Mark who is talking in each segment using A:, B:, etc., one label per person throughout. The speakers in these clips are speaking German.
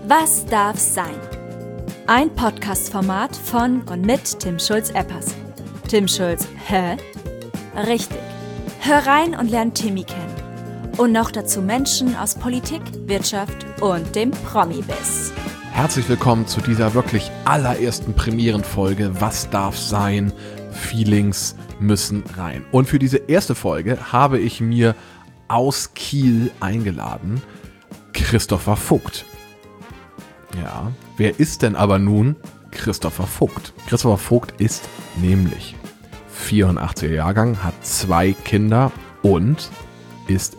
A: Was darf sein? Ein Podcast-Format von und mit Tim Schulz-Eppers. Tim Schulz, hä? Richtig. Hör rein und lern Timmy kennen. Und noch dazu Menschen aus Politik, Wirtschaft und dem Promi-Biss.
B: Herzlich willkommen zu dieser wirklich allerersten Premierenfolge Was darf sein? Feelings müssen rein. Und für diese erste Folge habe ich mir aus Kiel eingeladen Christopher Vogt. Ja, wer ist denn aber nun Christopher Vogt? Christopher Vogt ist nämlich 84er Jahrgang, hat 2 Kinder und ist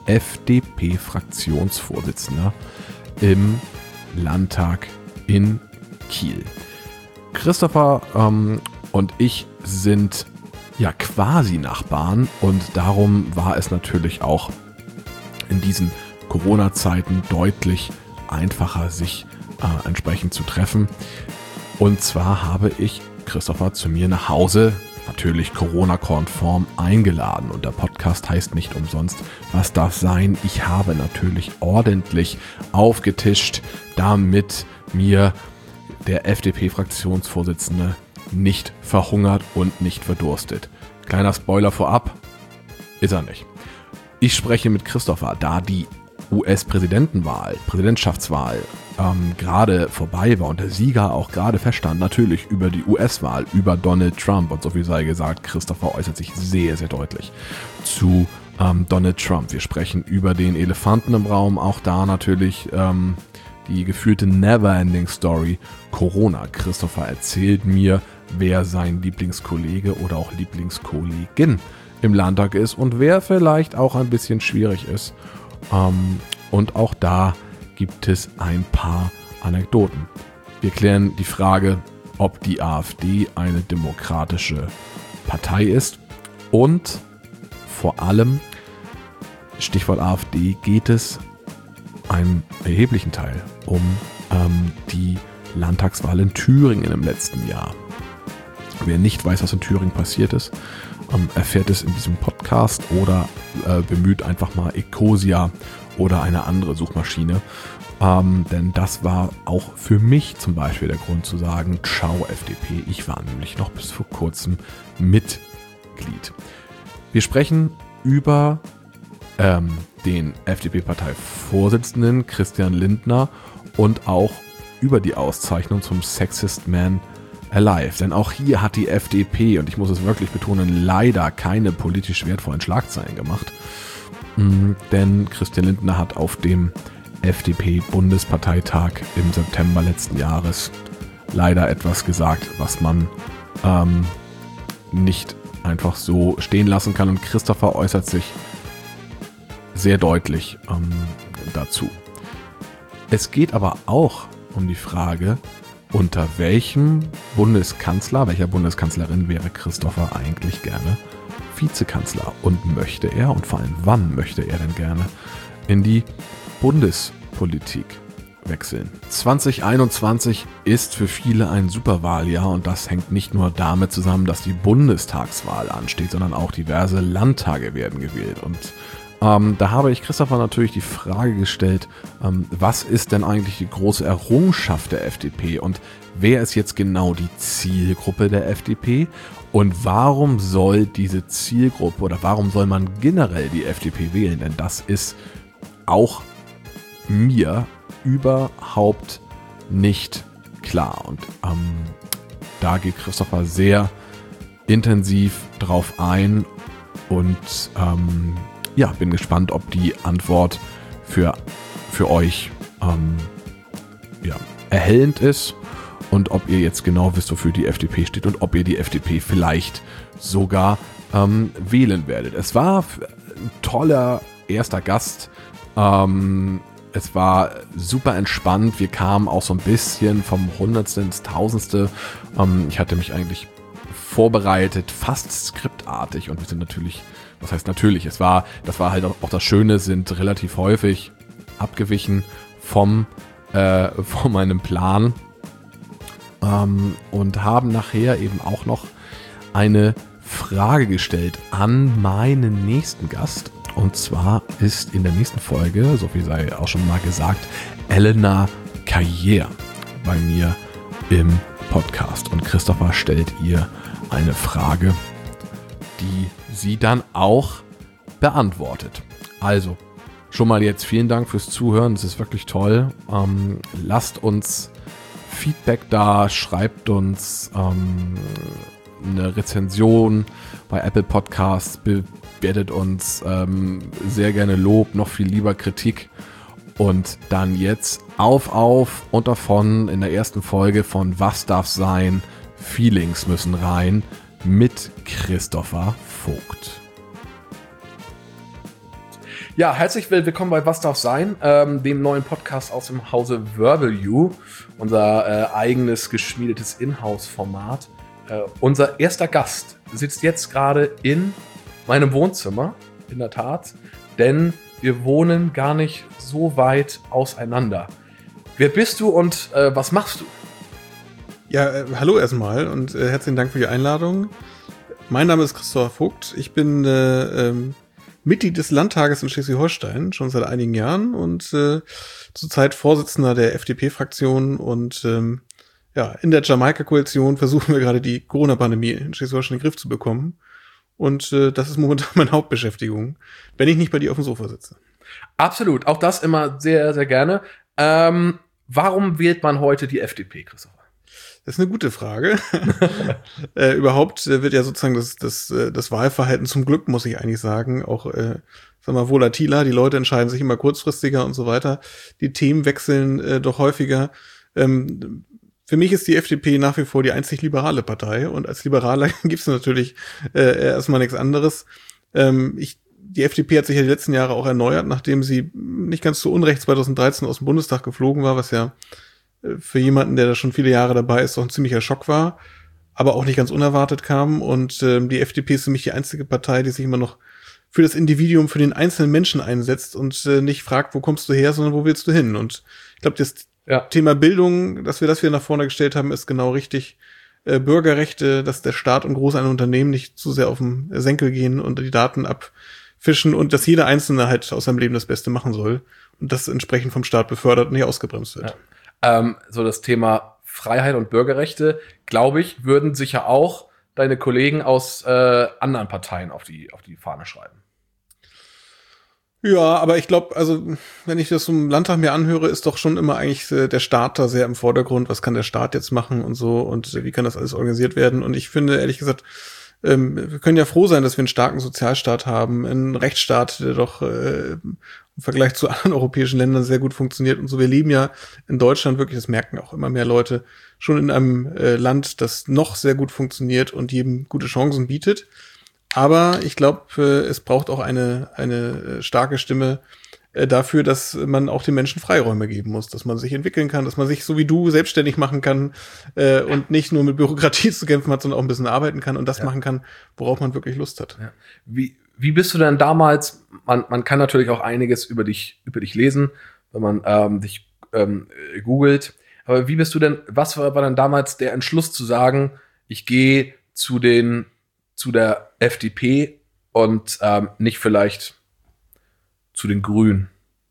B: FDP-Fraktionsvorsitzender im Landtag in Kiel. Christopher und ich sind ja quasi Nachbarn und darum war es natürlich auch in diesen Corona-Zeiten deutlich einfacher, sich entsprechend zu treffen. Und zwar habe ich Christopher zu mir nach Hause, natürlich Corona-konform, eingeladen. Und der Podcast heißt nicht umsonst, was darf sein? Ich habe natürlich ordentlich aufgetischt, damit mir der FDP-Fraktionsvorsitzende nicht verhungert und nicht verdurstet. Kleiner Spoiler vorab, ist er nicht. Ich spreche mit Christopher, da die Präsidentschaftswahl gerade vorbei war und der Sieger auch gerade feststand, natürlich über die US-Wahl, über Donald Trump. Und so viel sei gesagt, Christopher äußert sich sehr, sehr deutlich zu Donald Trump. Wir sprechen über den Elefanten im Raum, auch da natürlich die gefühlte Never-Ending Story Corona. Christopher erzählt mir, wer sein Lieblingskollege oder auch Lieblingskollegin im Landtag ist und wer vielleicht auch ein bisschen schwierig ist. Und auch da gibt es ein paar Anekdoten. Wir klären die Frage, ob die AfD eine demokratische Partei ist. Und vor allem, Stichwort AfD, geht es einem erheblichen Teil um die Landtagswahl in Thüringen im letzten Jahr. Wer nicht weiß, was in Thüringen passiert ist, erfährt es in diesem Podcast oder bemüht einfach mal Ecosia oder eine andere Suchmaschine. Denn das war auch für mich zum Beispiel der Grund zu sagen, ciao FDP. Ich war nämlich noch bis vor kurzem Mitglied. Wir sprechen über den FDP-Parteivorsitzenden Christian Lindner und auch über die Auszeichnung zum Sexiest Man Alive. Denn auch hier hat die FDP, und ich muss es wirklich betonen, leider keine politisch wertvollen Schlagzeilen gemacht. Denn Christian Lindner hat auf dem FDP-Bundesparteitag im September letzten Jahres leider etwas gesagt, was man nicht einfach so stehen lassen kann. Und Christopher äußert sich sehr deutlich dazu. Es geht aber auch um die Frage, unter welchem Bundeskanzler, welcher Bundeskanzlerin wäre Christopher eigentlich gerne Vizekanzler und möchte er, und vor allem wann möchte er denn gerne in die Bundespolitik wechseln. 2021 ist für viele ein Superwahljahr und das hängt nicht nur damit zusammen, dass die Bundestagswahl ansteht, sondern auch diverse Landtage werden gewählt. Und da habe ich Christopher natürlich die Frage gestellt, was ist denn eigentlich die große Errungenschaft der FDP und wer ist jetzt genau die Zielgruppe der FDP und warum soll diese Zielgruppe oder warum soll man generell die FDP wählen? Denn das ist auch mir überhaupt nicht klar. Und da geht Christopher sehr intensiv drauf ein und bin gespannt, ob die Antwort für euch erhellend ist und ob ihr jetzt genau wisst, wofür die FDP steht und ob ihr die FDP vielleicht sogar wählen werdet. Es war ein toller erster Gast. Es war super entspannt. Wir kamen auch so ein bisschen vom Hundertste ins Tausendste. Ich hatte mich eigentlich vorbereitet, fast skriptartig und wir sind natürlich, was heißt natürlich, das war halt auch das Schöne, sind relativ häufig abgewichen von meinem Plan und haben nachher eben auch noch eine Frage gestellt an meinen nächsten Gast. Und zwar ist in der nächsten Folge, so viel sei auch schon mal gesagt, Elena Karriere bei mir im Podcast. Und Christopher stellt ihr eine Frage, die sie dann auch beantwortet. Also, schon mal jetzt vielen Dank fürs Zuhören. Das ist wirklich toll. Lasst uns Feedback da, schreibt uns eine Rezension bei Apple Podcasts, bewertet uns sehr gerne Lob, noch viel lieber Kritik. Und dann jetzt auf und davon in der ersten Folge von Was darf sein? Feelings müssen rein mit Christopher Vogt. Ja, herzlich willkommen bei Was darf sein? Dem neuen Podcast aus dem Hause Verbal You, unser eigenes geschmiedetes Inhouse-Format. Unser erster Gast sitzt jetzt gerade in meinem Wohnzimmer, in der Tat, denn wir wohnen gar nicht so weit auseinander. Wer bist du und was machst du?
C: Ja, hallo erstmal und herzlichen Dank für die Einladung. Mein Name ist Christopher Vogt. Ich bin Mitglied des Landtages in Schleswig-Holstein, schon seit einigen Jahren und zurzeit Vorsitzender der FDP-Fraktion und in der Jamaika-Koalition versuchen wir gerade die Corona-Pandemie in Schleswig-Holstein in den Griff zu bekommen. Und das ist momentan meine Hauptbeschäftigung, wenn ich nicht bei dir auf dem Sofa sitze.
B: Absolut, auch das immer sehr, sehr gerne. Warum wählt man heute die FDP, Christopher?
C: Das ist eine gute Frage. Überhaupt wird ja sozusagen das Wahlverhalten zum Glück, muss ich eigentlich sagen, auch volatiler. Die Leute entscheiden sich immer kurzfristiger und so weiter. Die Themen wechseln doch häufiger. Für mich ist die FDP nach wie vor die einzig liberale Partei und als Liberaler gibt es natürlich erstmal nichts anderes. Die FDP hat sich ja die letzten Jahre auch erneuert, nachdem sie nicht ganz zu Unrecht 2013 aus dem Bundestag geflogen war, was ja für jemanden, der da schon viele Jahre dabei ist, doch ein ziemlicher Schock war, aber auch nicht ganz unerwartet kam. Und die FDP ist für mich die einzige Partei, die sich immer noch für das Individuum, für den einzelnen Menschen einsetzt und nicht fragt, wo kommst du her, sondern wo willst du hin? Und ich glaube, das Thema Bildung, dass wir das wieder nach vorne gestellt haben, ist genau richtig. Bürgerrechte, dass der Staat und groß ein Unternehmen nicht zu sehr auf den Senkel gehen und die Daten abfischen und dass jeder Einzelne halt aus seinem Leben das Beste machen soll und das entsprechend vom Staat befördert und nicht ausgebremst wird.
B: Ja. So das Thema Freiheit und Bürgerrechte, glaube ich, würden sicher auch deine Kollegen aus anderen Parteien auf die Fahne schreiben.
C: Ja, aber ich glaube, also wenn ich das im Landtag mir anhöre, ist doch schon immer eigentlich der Staat da sehr im Vordergrund. Was kann der Staat jetzt machen und so und wie kann das alles organisiert werden? Und ich finde, ehrlich gesagt, wir können ja froh sein, dass wir einen starken Sozialstaat haben, einen Rechtsstaat, der doch im Vergleich zu anderen europäischen Ländern sehr gut funktioniert und so. Wir leben ja in Deutschland wirklich, das merken auch immer mehr Leute, schon in einem Land, das noch sehr gut funktioniert und jedem gute Chancen bietet. Aber ich glaube, es braucht auch eine starke Stimme dafür, dass man auch den Menschen Freiräume geben muss, dass man sich entwickeln kann, dass man sich so wie du selbstständig machen kann und nicht nur mit Bürokratie zu kämpfen hat, sondern auch ein bisschen arbeiten kann und das machen kann, worauf man wirklich Lust hat.
B: Ja. Wie bist du denn damals, man kann natürlich auch einiges über dich lesen, wenn man dich googelt, aber wie bist du denn, was war dann damals der Entschluss zu sagen, ich gehe zu der FDP und nicht vielleicht zu den Grünen?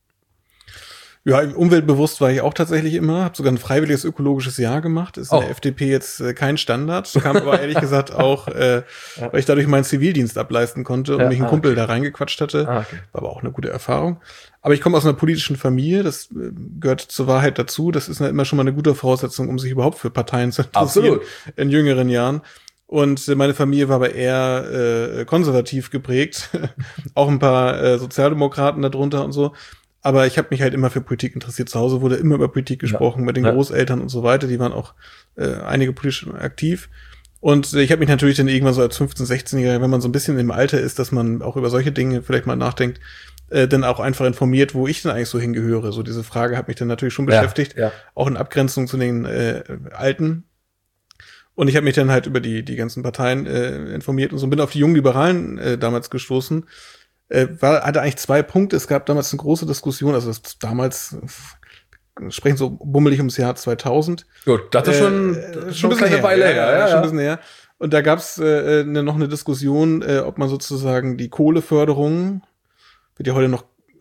C: Ja, umweltbewusst war ich auch tatsächlich immer, habe sogar ein freiwilliges ökologisches Jahr gemacht, ist in der FDP jetzt kein Standard, kam aber ehrlich gesagt auch, weil ich dadurch meinen Zivildienst ableisten konnte und mich ein Kumpel da reingequatscht hatte, war aber auch eine gute Erfahrung. Aber ich komme aus einer politischen Familie, das gehört zur Wahrheit dazu, das ist immer schon mal eine gute Voraussetzung, um sich überhaupt für Parteien zu interessieren. Absolut. In jüngeren Jahren. Und meine Familie war aber eher konservativ geprägt, auch ein paar Sozialdemokraten darunter und so. Aber ich habe mich halt immer für Politik interessiert. Zu Hause wurde immer über Politik gesprochen, mit den Großeltern und so weiter. Die waren auch einige politisch aktiv. Und ich habe mich natürlich dann irgendwann so als 15-, 16-Jähriger, wenn man so ein bisschen im Alter ist, dass man auch über solche Dinge vielleicht mal nachdenkt, dann auch einfach informiert, wo ich denn eigentlich so hingehöre. So diese Frage hat mich dann natürlich schon beschäftigt, auch in Abgrenzung zu den Alten. Und ich habe mich dann halt über die ganzen Parteien informiert und so bin auf die jungen Liberalen damals gestoßen. Hatte eigentlich 2 Punkte. Es gab damals eine große Diskussion, also das damals sprechen so bummelig ums Jahr 2000.
B: Gut, das ist schon ein bisschen eine Weile her.
C: Schon ein bisschen her. Und da gab es noch eine Diskussion, ob man sozusagen die Kohleförderung, wird ja heute noch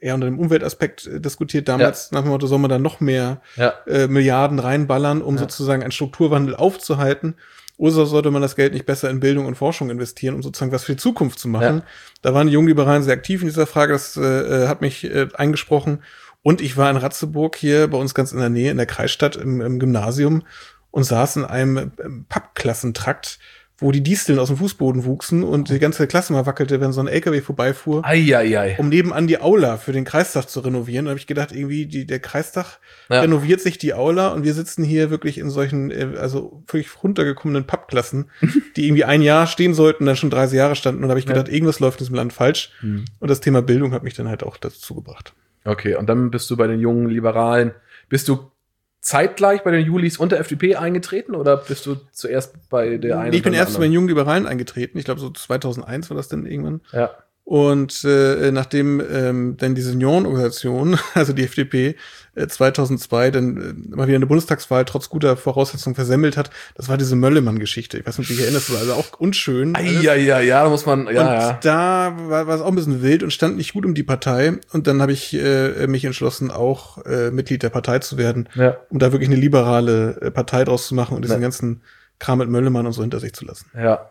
C: eher unter dem Umweltaspekt diskutiert. Damals nach dem Motto, soll man da noch mehr Milliarden reinballern, um sozusagen einen Strukturwandel aufzuhalten. Oder sollte man das Geld nicht besser in Bildung und Forschung investieren, um sozusagen was für die Zukunft zu machen? Ja. Da waren die Jungliberalen sehr aktiv in dieser Frage. Das hat mich eingesprochen. Und ich war in Ratzeburg hier bei uns ganz in der Nähe, in der Kreisstadt im Gymnasium und saß in einem Pappklassentrakt, wo die Disteln aus dem Fußboden wuchsen und die ganze Klasse mal wackelte, wenn so ein LKW vorbeifuhr, um nebenan die Aula für den Kreistag zu renovieren. Da habe ich gedacht, irgendwie der Kreistag renoviert sich die Aula und wir sitzen hier wirklich in solchen, also völlig runtergekommenen Pappklassen, die irgendwie ein Jahr stehen sollten, dann schon 30 Jahre standen. Und da habe ich gedacht, irgendwas läuft in diesem Land falsch. Und das Thema Bildung hat mich dann halt auch dazu gebracht.
B: Okay, und dann bist du bei den jungen Liberalen, bist du zeitgleich bei den Julis und der FDP eingetreten oder bist du zuerst bei der einen?
C: Ich bin erst bei den jungen Liberalen eingetreten. Ich glaube, so 2001 war das dann irgendwann.
B: Ja.
C: Und nachdem dann die Seniorenorganisation, also die FDP, 2002 dann mal wieder eine Bundestagswahl trotz guter Voraussetzungen versemmelt hat, das war diese Möllemann-Geschichte. Ich weiß nicht, ob du dich erinnerst, also auch unschön.
B: Ja, da muss man,
C: da war es auch ein bisschen wild und stand nicht gut um die Partei. Und dann habe ich mich entschlossen, auch Mitglied der Partei zu werden, um da wirklich eine liberale Partei draus zu machen und diesen ganzen Kram mit Möllemann und so hinter sich zu lassen.
B: Ja,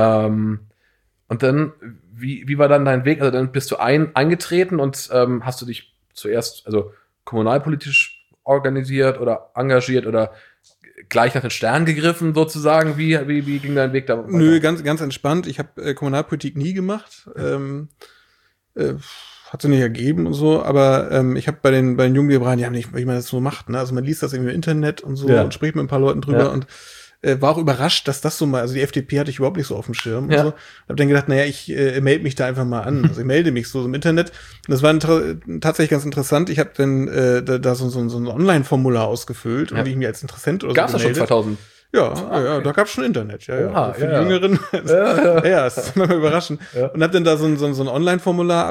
B: und dann, wie war dann dein Weg? Also dann bist du eingetreten und hast du dich zuerst, also kommunalpolitisch organisiert oder engagiert oder gleich nach den Sternen gegriffen sozusagen? Wie ging dein Weg da weiter?
C: Nö, ganz entspannt. Ich habe Kommunalpolitik nie gemacht. Hat sich nicht ergeben und so, aber ich habe bei den jungen Liberalen, ja nicht, wie man das so macht, ne? Also man liest das irgendwie im Internet und so und spricht mit ein paar Leuten drüber und war auch überrascht, dass das so mal, also die FDP hatte ich überhaupt nicht so auf dem Schirm und so. Hab dann gedacht, naja, ich melde mich da einfach mal an. Also ich melde mich so im Internet. Und das war tatsächlich ganz interessant. Ich habe dann da so ein Online-Formular ausgefüllt und wie ich mich als Interessent oder
B: Gab's
C: so gemeldet.
B: Gab's das schon 2000?
C: Ja, da gab's schon Internet.
B: Oha,
C: also für die Jüngeren. Das ist manchmal überraschend. Und hab dann da so ein Online-Formular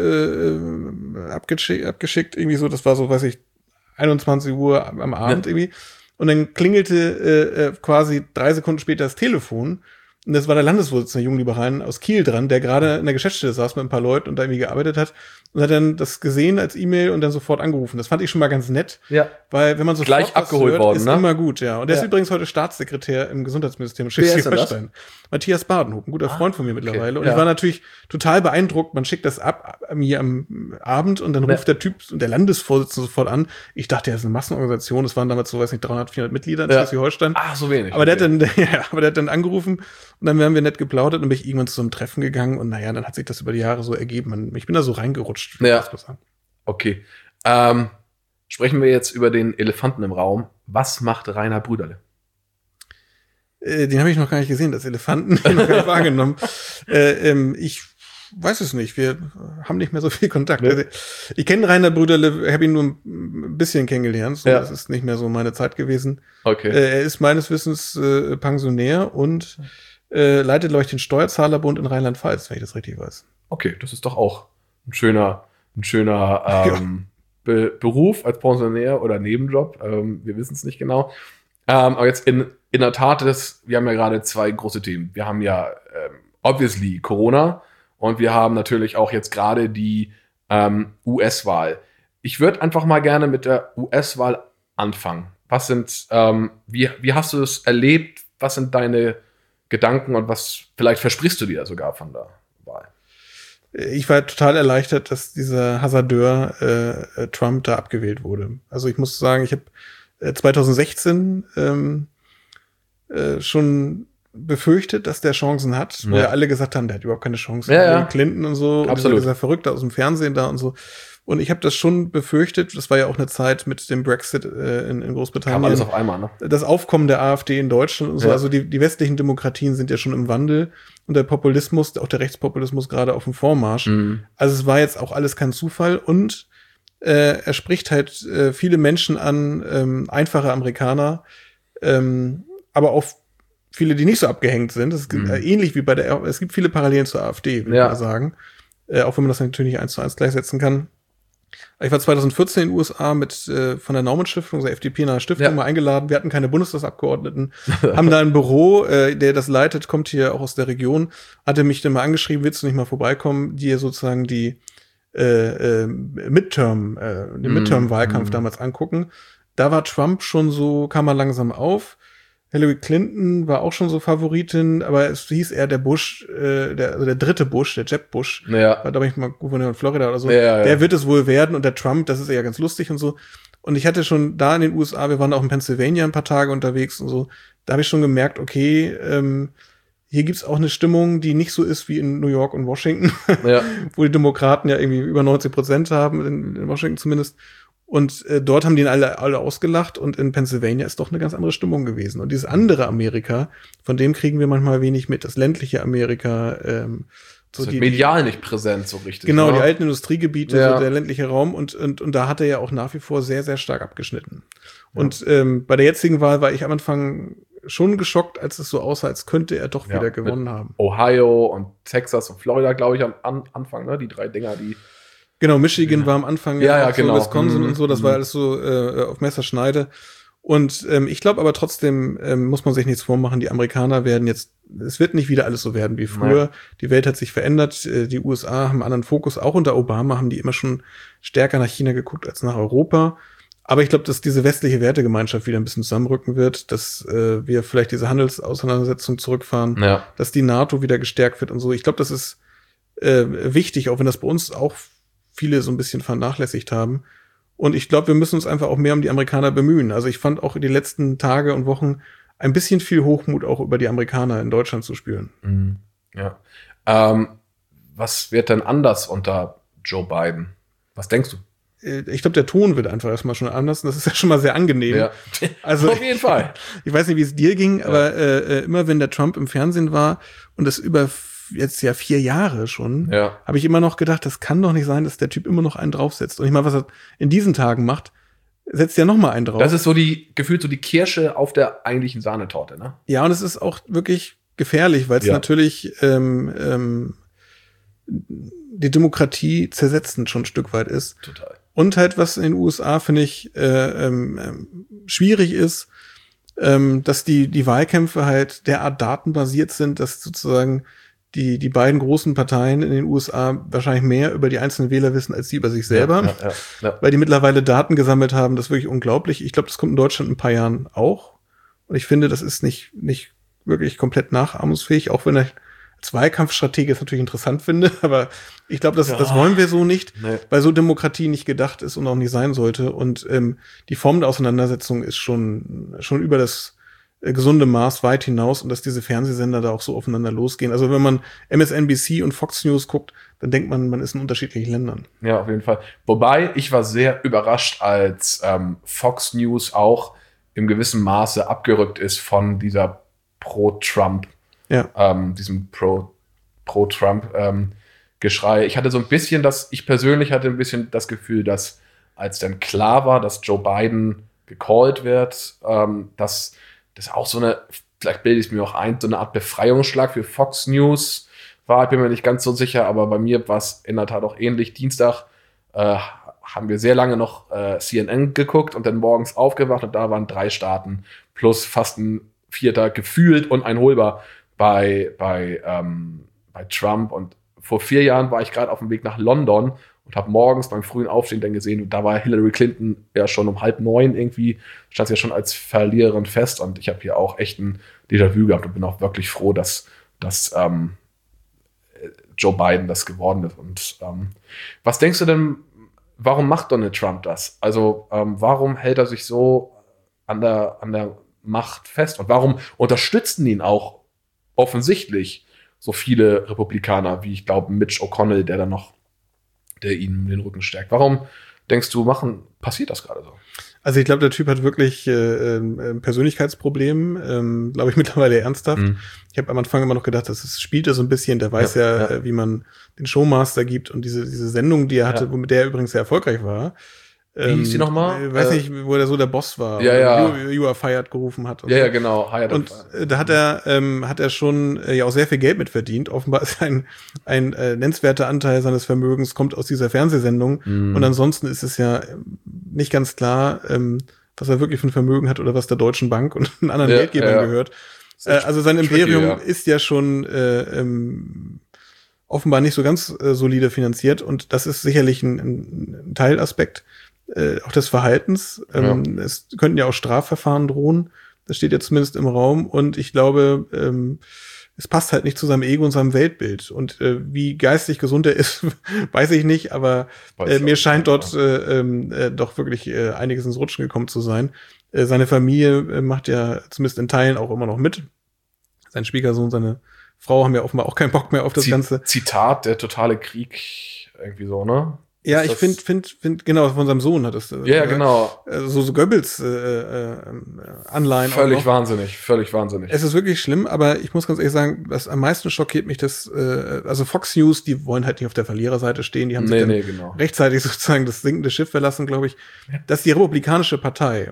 C: abgeschickt, irgendwie so, das war so, weiß ich, 21 Uhr am Abend irgendwie. Und dann klingelte quasi 3 Sekunden später das Telefon. Und das war der Landesvorsitzende der Jungliberalen aus Kiel dran, der gerade in der Geschäftsstelle saß mit ein paar Leuten und da irgendwie gearbeitet hat. Und hat dann das gesehen als E-Mail und dann sofort angerufen. Das fand ich schon mal ganz nett. Ja. Weil wenn man sofort
B: gleich abgeholt hört, worden,
C: ist immer gut, ja. Und der ist übrigens heute Staatssekretär im Gesundheitsministerium Schleswig-Holstein. Matthias Badenhof, ein guter Freund von mir mittlerweile. Und ich war natürlich total beeindruckt. Man schickt das ab mir am Abend und dann ruft der Typ und der Landesvorsitzende sofort an. Ich dachte, das ist eine Massenorganisation. Das waren damals so, weiß nicht, 300, 400 Mitglieder in Schleswig-Holstein.
B: Ach, so wenig.
C: Aber der hat dann angerufen und dann haben wir nett geplaudert und bin ich irgendwann zu so einem Treffen gegangen und naja, dann hat sich das über die Jahre so ergeben. Ich bin da so reingerutscht.
B: Okay. Sprechen wir jetzt über den Elefanten im Raum. Was macht Rainer Brüderle?
C: Den habe ich noch gar nicht gesehen, das Elefanten, den habe ich noch gar nicht wahrgenommen. Ich weiß es nicht, wir haben nicht mehr so viel Kontakt. Nee. Ich kenne Rainer Brüderle, habe ihn nur ein bisschen kennengelernt, so, das ist nicht mehr so meine Zeit gewesen. Okay. Er ist meines Wissens Pensionär und leitet, glaube ich, den Steuerzahlerbund in Rheinland-Pfalz, wenn ich das richtig weiß.
B: Okay, das ist doch auch ein schöner Beruf als Pensionär oder Nebenjob. Wir wissen es nicht genau. Aber jetzt in der Tat, wir haben ja gerade 2 große Themen. Wir haben ja obviously Corona und wir haben natürlich auch jetzt gerade die US-Wahl. Ich würde einfach mal gerne mit der US-Wahl anfangen. Was sind, wie hast du es erlebt? Was sind deine Gedanken und was vielleicht versprichst du dir sogar von der Wahl?
C: Ich war total erleichtert, dass dieser Hasardeur Trump da abgewählt wurde. Also ich muss sagen, ich habe 2016 schon befürchtet, dass der Chancen hat, wo ja alle gesagt haben, der hat überhaupt keine Chance. Clinton und so,
B: absolut.
C: Und dieser Verrückte aus dem Fernsehen da und so. Und ich habe das schon befürchtet, das war ja auch eine Zeit mit dem Brexit in Großbritannien.
B: Kam alles auf einmal, ne?
C: Das Aufkommen der AfD in Deutschland und so. Also die westlichen Demokratien sind ja schon im Wandel und der Populismus, auch der Rechtspopulismus gerade auf dem Vormarsch. Also es war jetzt auch alles kein Zufall und er spricht halt viele Menschen an, einfache Amerikaner, aber auch viele, die nicht so abgehängt sind. Das ist ähnlich wie es gibt viele Parallelen zur AfD, würde ich mal sagen. Auch wenn man das natürlich nicht 1:1 gleichsetzen kann. Ich war 2014 in den USA von der Naumann-Stiftung, der FDP-nahe Stiftung, mal eingeladen. Wir hatten keine Bundestagsabgeordneten, haben da ein Büro, der das leitet, kommt hier auch aus der Region, hatte mich dann mal angeschrieben, willst du nicht mal vorbeikommen, dir sozusagen die den Midterm-Wahlkampf damals angucken, da war Trump schon so, kam er langsam auf. Hillary Clinton war auch schon so Favoritin, aber es hieß eher der Bush, der dritte Bush, der Jeb Bush, war, glaube ich, mal Gouverneur in Florida oder so, der wird es wohl werden und der Trump, das ist ja ganz lustig und so. Und ich hatte schon da in den USA, wir waren auch in Pennsylvania ein paar Tage unterwegs und so, da habe ich schon gemerkt, okay, hier gibt's auch eine Stimmung, die nicht so ist wie in New York und Washington, wo die Demokraten ja irgendwie über 90% haben, in Washington zumindest. Und dort haben die ihn alle ausgelacht und in Pennsylvania ist doch eine ganz andere Stimmung gewesen. Und dieses andere Amerika, von dem kriegen wir manchmal wenig mit, das ländliche Amerika.
B: So das ist medial nicht präsent so richtig.
C: Genau, die alten Industriegebiete, so der ländliche Raum. Und da hat er ja auch nach wie vor sehr, sehr stark abgeschnitten. Ja. Und bei der jetzigen Wahl war ich am Anfang schon geschockt, als es so aussah, als könnte er doch wieder gewonnen haben.
B: Ohio und Texas und Florida, glaube ich, am Anfang, ne? Die 3 Dinger, die
C: genau, Michigan war am Anfang,
B: genau.
C: So Wisconsin und so, das war alles so auf Messerschneide. Und ich glaube aber trotzdem muss man sich nichts vormachen, die Amerikaner werden jetzt, es wird nicht wieder alles so werden wie früher. Nein. Die Welt hat sich verändert, die USA haben einen anderen Fokus, auch unter Obama haben die immer schon stärker nach China geguckt als nach Europa. Aber ich glaube, dass diese westliche Wertegemeinschaft wieder ein bisschen zusammenrücken wird, dass wir vielleicht diese Handelsauseinandersetzung zurückfahren, dass die NATO wieder gestärkt wird und so. Ich glaube, das ist wichtig, auch wenn das bei uns auch viele so ein bisschen vernachlässigt haben. Und ich glaube, wir müssen uns einfach auch mehr um die Amerikaner bemühen. Also ich fand auch in den letzten Tage und Wochen ein bisschen viel Hochmut auch über die Amerikaner in Deutschland zu spüren.
B: Mhm. Ja. Was wird denn anders unter Joe Biden? Was denkst du?
C: Ich glaube, der Ton wird einfach erstmal schon anders. Und das ist ja schon mal sehr angenehm. Ja. Also,
B: auf jeden Fall.
C: Ich weiß nicht, wie es dir ging, aber immer wenn der Trump im Fernsehen war und das über jetzt ja 4 Jahre schon, habe ich immer noch gedacht, das kann doch nicht sein, dass der Typ immer noch einen draufsetzt. Und ich meine, was er in diesen Tagen macht, setzt ja noch mal einen drauf.
B: Das ist so gefühlt so die Kirsche auf der eigentlichen Sahnetorte, ne?
C: Ja, und es ist auch wirklich gefährlich, weil es natürlich die Demokratie zersetzend schon ein Stück weit ist.
B: Total.
C: Und halt, was in den USA, finde ich, schwierig ist, dass die Wahlkämpfe halt derart datenbasiert sind, dass sozusagen die beiden großen Parteien in den USA wahrscheinlich mehr über die einzelnen Wähler wissen, als sie über sich selber. Ja. Weil die mittlerweile Daten gesammelt haben. Das ist wirklich unglaublich. Ich glaube, das kommt in Deutschland in ein paar Jahren auch. Und ich finde, das ist nicht wirklich komplett nachahmungsfähig, auch wenn ich als Wahlkampfstratege es natürlich interessant finde. Aber ich glaube, das wollen wir so nicht, weil so Demokratie nicht gedacht ist und auch nicht sein sollte. Und die Form der Auseinandersetzung ist schon über das gesunde Maß weit hinaus und dass diese Fernsehsender da auch so aufeinander losgehen. Also wenn man MSNBC und Fox News guckt, dann denkt man ist in unterschiedlichen Ländern.
B: Ja, auf jeden Fall. Wobei, ich war sehr überrascht, als Fox News auch im gewissen Maße abgerückt ist von dieser Pro-Trump, diesem Pro-Trump-Geschrei. Ich persönlich hatte ein bisschen das Gefühl, dass als dann klar war, dass Joe Biden gecallt wird, dass das auch so eine, vielleicht bilde ich es mir auch ein, so eine Art Befreiungsschlag für Fox News war. Ich bin mir nicht ganz so sicher, aber bei mir war es in der Tat auch ähnlich. Dienstag haben wir sehr lange noch CNN geguckt und dann morgens aufgewacht und da waren 3 Staaten plus fast ein 4. gefühlt uneinholbar bei Trump. Und vor 4 Jahren war ich gerade auf dem Weg nach London und habe morgens beim frühen Aufstehen dann gesehen, da war Hillary Clinton ja schon um 8:30 irgendwie, stand sie ja schon als Verliererin fest. Und ich habe hier auch echt ein Déjà-vu gehabt und bin auch wirklich froh, dass Joe Biden das geworden ist. Und was denkst du denn, warum macht Donald Trump das? Also warum hält er sich so an der Macht fest? Und warum unterstützen ihn auch offensichtlich so viele Republikaner, wie ich glaube Mitch McConnell, der ihnen den Rücken stärkt? Warum denkst du, passiert das gerade so?
C: Also ich glaube, der Typ hat wirklich ein Persönlichkeitsproblem, glaube ich mittlerweile ernsthaft. Ich habe am Anfang immer noch gedacht, das spielt so ein bisschen, der weiß wie man den Showmaster gibt und diese Sendung, die er hatte, womit der übrigens sehr erfolgreich war.
B: Wie hieß die nochmal?
C: Ich weiß nicht, wo er so der Boss war. You are fired gerufen hat.
B: Ja, genau.
C: Und da hat er schon auch sehr viel Geld mit verdient. Offenbar ist ein nennenswerter Anteil seines Vermögens kommt aus dieser Fernsehsendung. Und ansonsten ist es ja nicht ganz klar, was er wirklich für ein Vermögen hat oder was der Deutschen Bank und anderen Geldgebern gehört. Also sein Imperium ist ja schon offenbar nicht so ganz solide finanziert. Und das ist sicherlich ein Teilaspekt auch des Verhaltens. Es könnten ja auch Strafverfahren drohen. Das steht ja zumindest im Raum. Und ich glaube, es passt halt nicht zu seinem Ego und seinem Weltbild. Und wie geistig gesund er ist, weiß ich nicht. Aber mir scheint dort doch wirklich einiges ins Rutschen gekommen zu sein. Seine Familie macht ja zumindest in Teilen auch immer noch mit. Sein Schwiegersohn, seine Frau haben ja offenbar auch keinen Bock mehr auf das Ganze.
B: Zitat, der totale Krieg, irgendwie so, ne?
C: Ja, ich finde, genau, von seinem Sohn hat es.
B: Ja, genau.
C: So Goebbels Anleihen.
B: Völlig wahnsinnig.
C: Es ist wirklich schlimm, aber ich muss ganz ehrlich sagen, was am meisten schockiert mich, also Fox News, die wollen halt nicht auf der Verliererseite stehen, die haben sich dann rechtzeitig sozusagen das sinkende Schiff verlassen, glaube ich, dass die Republikanische Partei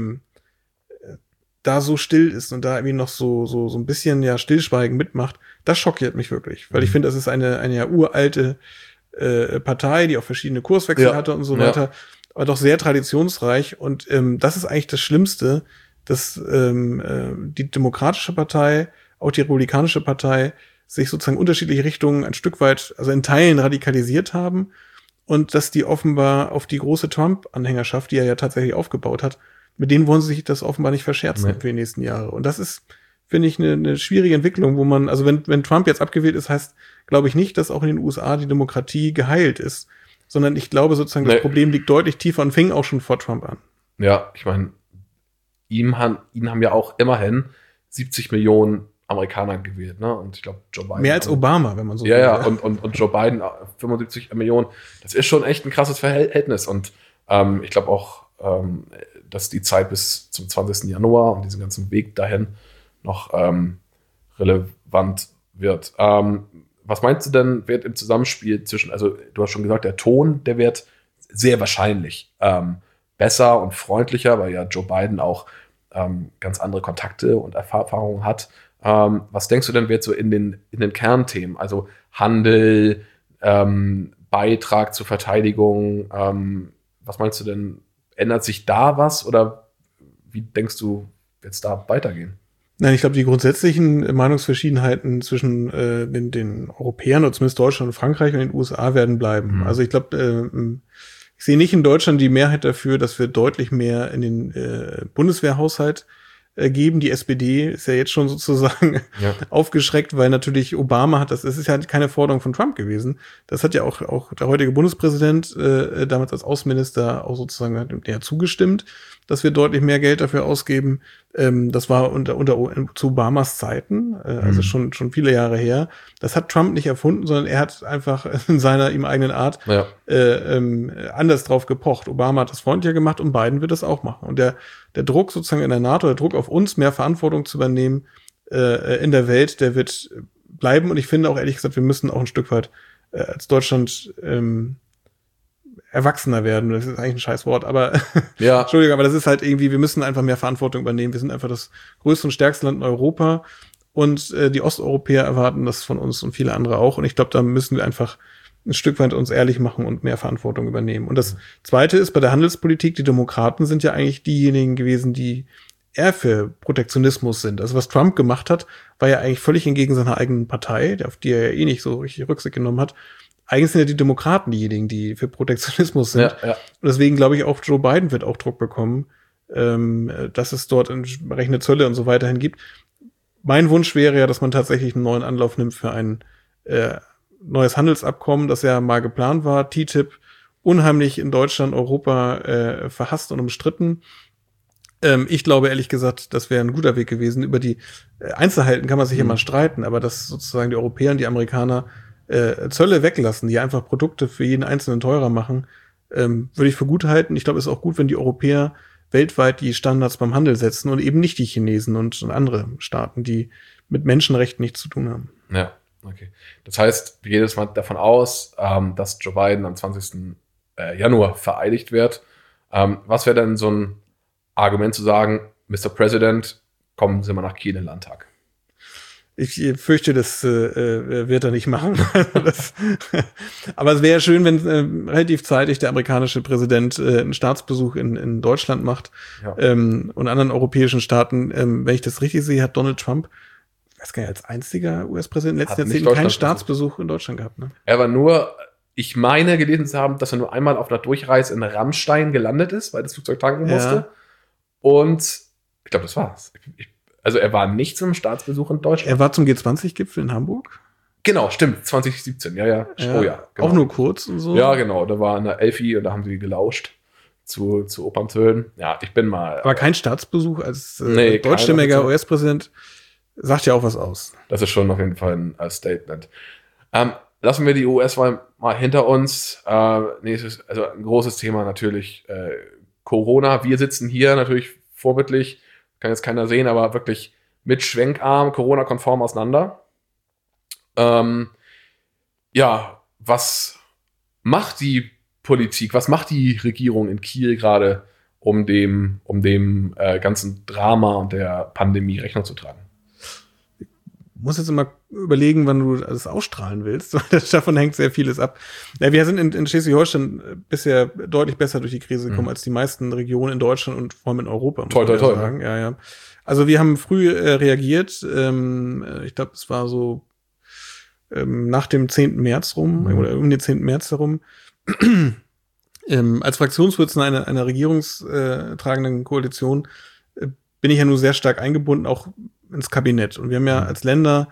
C: da so still ist und da irgendwie noch so ein bisschen ja Stillschweigen mitmacht, das schockiert mich wirklich, weil ich finde, das ist eine ja uralte Partei, die auch verschiedene Kurswechsel hatte und so weiter, aber doch sehr traditionsreich. Und das ist eigentlich das Schlimmste, dass die Demokratische Partei, auch die Republikanische Partei, sich sozusagen unterschiedliche Richtungen ein Stück weit, also in Teilen radikalisiert haben und dass die offenbar auf die große Trump-Anhängerschaft, die er ja tatsächlich aufgebaut hat, mit denen wollen sie sich das offenbar nicht verscherzen für die nächsten Jahre. Und das ist, finde ich, eine schwierige Entwicklung, wo man, also wenn Trump jetzt abgewählt ist, heißt, glaube ich nicht, dass auch in den USA die Demokratie geheilt ist, sondern ich glaube sozusagen, das Problem liegt deutlich tiefer und fing auch schon vor Trump an.
B: Ja, ich meine, ihn haben ja auch immerhin 70 Millionen Amerikaner gewählt, ne? Und ich glaube, Joe Biden.
C: Mehr als Obama, wenn man so
B: will. Ja, und Joe Biden 75 Millionen. Das ist schon echt ein krasses Verhältnis. Und ich glaube auch, dass die Zeit bis zum 20. Januar und diesen ganzen Weg dahin noch relevant wird. Was meinst du denn, wird im Zusammenspiel zwischen, also du hast schon gesagt, der Ton, der wird sehr wahrscheinlich besser und freundlicher, weil ja Joe Biden auch ganz andere Kontakte und Erfahrungen hat. Was denkst du denn, wird so in den Kernthemen, also Handel, Beitrag zur Verteidigung, was meinst du denn, ändert sich da was oder wie denkst du, wird es da weitergehen?
C: Nein, ich glaube, die grundsätzlichen Meinungsverschiedenheiten zwischen den Europäern oder zumindest Deutschland und Frankreich und den USA werden bleiben. Also ich glaube, ich sehe nicht in Deutschland die Mehrheit dafür, dass wir deutlich mehr in den Bundeswehrhaushalt geben. Die SPD ist ja jetzt schon sozusagen aufgeschreckt, weil natürlich Obama hat das ist ja keine Forderung von Trump gewesen. Das hat ja auch der heutige Bundespräsident damals als Außenminister auch sozusagen zugestimmt, dass wir deutlich mehr Geld dafür ausgeben. Das war zu Obamas Zeiten, also schon viele Jahre her. Das hat Trump nicht erfunden, sondern er hat einfach in seiner ihm eigenen Art anders drauf gepocht. Obama hat das freundlicher gemacht und Biden wird das auch machen. Und der Druck sozusagen in der NATO, der Druck auf uns, mehr Verantwortung zu übernehmen in der Welt, der wird bleiben. Und ich finde auch ehrlich gesagt, wir müssen auch ein Stück weit als Deutschland erwachsener werden. Das ist eigentlich ein scheiß Wort, aber Entschuldigung, aber das ist halt irgendwie, wir müssen einfach mehr Verantwortung übernehmen. Wir sind einfach das größte und stärkste Land in Europa und die Osteuropäer erwarten das von uns und viele andere auch. Und ich glaube, da müssen wir einfach ein Stück weit uns ehrlich machen und mehr Verantwortung übernehmen. Und das Zweite ist bei der Handelspolitik, die Demokraten sind ja eigentlich diejenigen gewesen, die eher für Protektionismus sind. Also was Trump gemacht hat, war ja eigentlich völlig entgegen seiner eigenen Partei, auf die er ja eh nicht so richtig Rücksicht genommen hat. Eigentlich sind ja die Demokraten diejenigen, die für Protektionismus sind. Und deswegen glaube ich auch, Joe Biden wird auch Druck bekommen, dass es dort entsprechende Zölle und so weiterhin gibt. Mein Wunsch wäre ja, dass man tatsächlich einen neuen Anlauf nimmt für ein neues Handelsabkommen, das ja mal geplant war. TTIP, unheimlich in Deutschland, Europa verhasst und umstritten. Ich glaube ehrlich gesagt, das wäre ein guter Weg gewesen. Über die Einzelheiten kann man sich immer streiten, aber dass sozusagen die Europäer und die Amerikaner Zölle weglassen, die einfach Produkte für jeden Einzelnen teurer machen, würde ich für gut halten. Ich glaube, es ist auch gut, wenn die Europäer weltweit die Standards beim Handel setzen und eben nicht die Chinesen und andere Staaten, die mit Menschenrechten nichts zu tun haben.
B: Ja, okay. Das heißt, wir gehen jetzt mal davon aus, dass Joe Biden am 20. Januar vereidigt wird. Was wäre denn so ein Argument zu sagen, Mr. President, kommen Sie mal nach Kiel in den Landtag?
C: Ich fürchte, das wird er nicht machen. Aber es wäre schön, wenn relativ zeitig der amerikanische Präsident einen Staatsbesuch in Deutschland macht und anderen europäischen Staaten. Wenn ich das richtig sehe, hat Donald Trump weiß gar nicht, als einziger US-Präsident in den letzten
B: Hat nicht
C: Jahrzehnten keinen
B: Deutschland
C: Staatsbesuch in Deutschland gehabt. Ne?
B: Er war nur, ich meine gelesen zu haben, dass er nur einmal auf einer Durchreise in Rammstein gelandet ist, weil das Flugzeug tanken musste. Und ich glaube, das war's. Also er war nicht zum Staatsbesuch in Deutschland.
C: Er war zum G20-Gipfel in Hamburg.
B: Genau, stimmt, 2017, ja. Oh ja, genau.
C: Auch nur kurz und so.
B: Ja, genau, da war eine Elfi und da haben sie gelauscht zu Operntönen. Ja, ich bin mal...
C: Aber kein Staatsbesuch als deutschstämmiger US-Präsident sagt ja auch was aus.
B: Das ist schon auf jeden Fall ein Statement. Lassen wir die US-Wahl mal hinter uns. Nächstes, also ein großes Thema natürlich Corona. Wir sitzen hier natürlich vorbildlich, kann jetzt keiner sehen, aber wirklich mit Schwenkarm, Corona-konform auseinander. Was macht die Politik, was macht die Regierung in Kiel gerade, um dem ganzen Drama und der Pandemie Rechnung zu tragen?
C: Ich muss jetzt immer überlegen, wann du das ausstrahlen willst, weil davon hängt sehr vieles ab. Ja, wir sind in Schleswig-Holstein bisher deutlich besser durch die Krise gekommen als die meisten Regionen in Deutschland und vor allem in Europa.
B: Toi, toi, toi.
C: Sagen. Ja. Also wir haben früh reagiert. Ich glaube, es war so nach dem 10. März rum oder um den 10. März herum. Als Fraktionsvorsitzender einer regierungstragenden Koalition bin ich ja nur sehr stark eingebunden, auch ins Kabinett. Und wir haben ja als Länder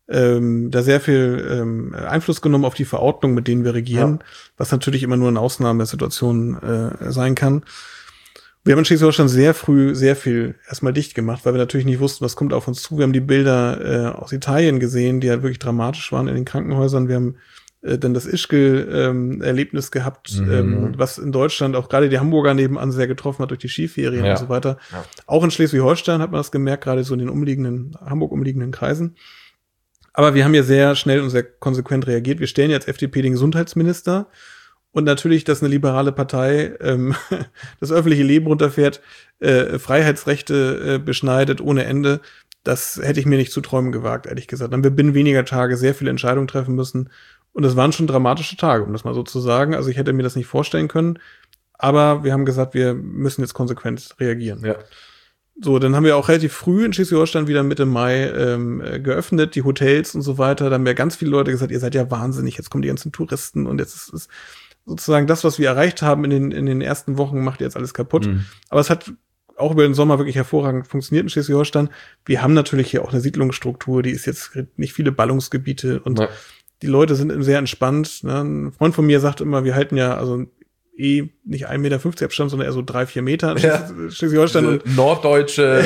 C: da sehr viel Einfluss genommen auf die Verordnung, mit denen wir regieren, was natürlich immer nur eine Ausnahmesituation sein kann. Wir haben in Schleswig-Holstein sehr früh sehr viel erstmal dicht gemacht, weil wir natürlich nicht wussten, was kommt auf uns zu. Wir haben die Bilder aus Italien gesehen, die halt wirklich dramatisch waren in den Krankenhäusern. Wir haben dann das Ischgl-Erlebnis gehabt, was in Deutschland auch gerade die Hamburger nebenan sehr getroffen hat durch die Skiferien und so weiter. Ja. Auch in Schleswig-Holstein hat man das gemerkt, gerade so in den Hamburg umliegenden Kreisen. Aber wir haben ja sehr schnell und sehr konsequent reagiert. Wir stellen jetzt FDP den Gesundheitsminister. Und natürlich, dass eine liberale Partei das öffentliche Leben runterfährt, Freiheitsrechte beschneidet ohne Ende, das hätte ich mir nicht zu träumen gewagt, ehrlich gesagt. Dann haben wir binnen weniger Tage sehr viele Entscheidungen treffen müssen. Und das waren schon dramatische Tage, um das mal so zu sagen. Also ich hätte mir das nicht vorstellen können. Aber wir haben gesagt, wir müssen jetzt konsequent reagieren. Ja. So, dann haben wir auch relativ früh in Schleswig-Holstein wieder Mitte Mai geöffnet, die Hotels und so weiter. Da haben ja ganz viele Leute gesagt, ihr seid ja wahnsinnig, jetzt kommen die ganzen Touristen und jetzt ist sozusagen das, was wir erreicht haben in den ersten Wochen, macht jetzt alles kaputt. Aber es hat auch über den Sommer wirklich hervorragend funktioniert in Schleswig-Holstein. Wir haben natürlich hier auch eine Siedlungsstruktur, die ist jetzt nicht viele Ballungsgebiete und die Leute sind sehr entspannt. Ne? Ein Freund von mir sagt immer, wir halten ja also nicht 1,50 Meter Abstand, sondern eher so 3-4 Meter in Schleswig-Holstein. Und
B: norddeutsche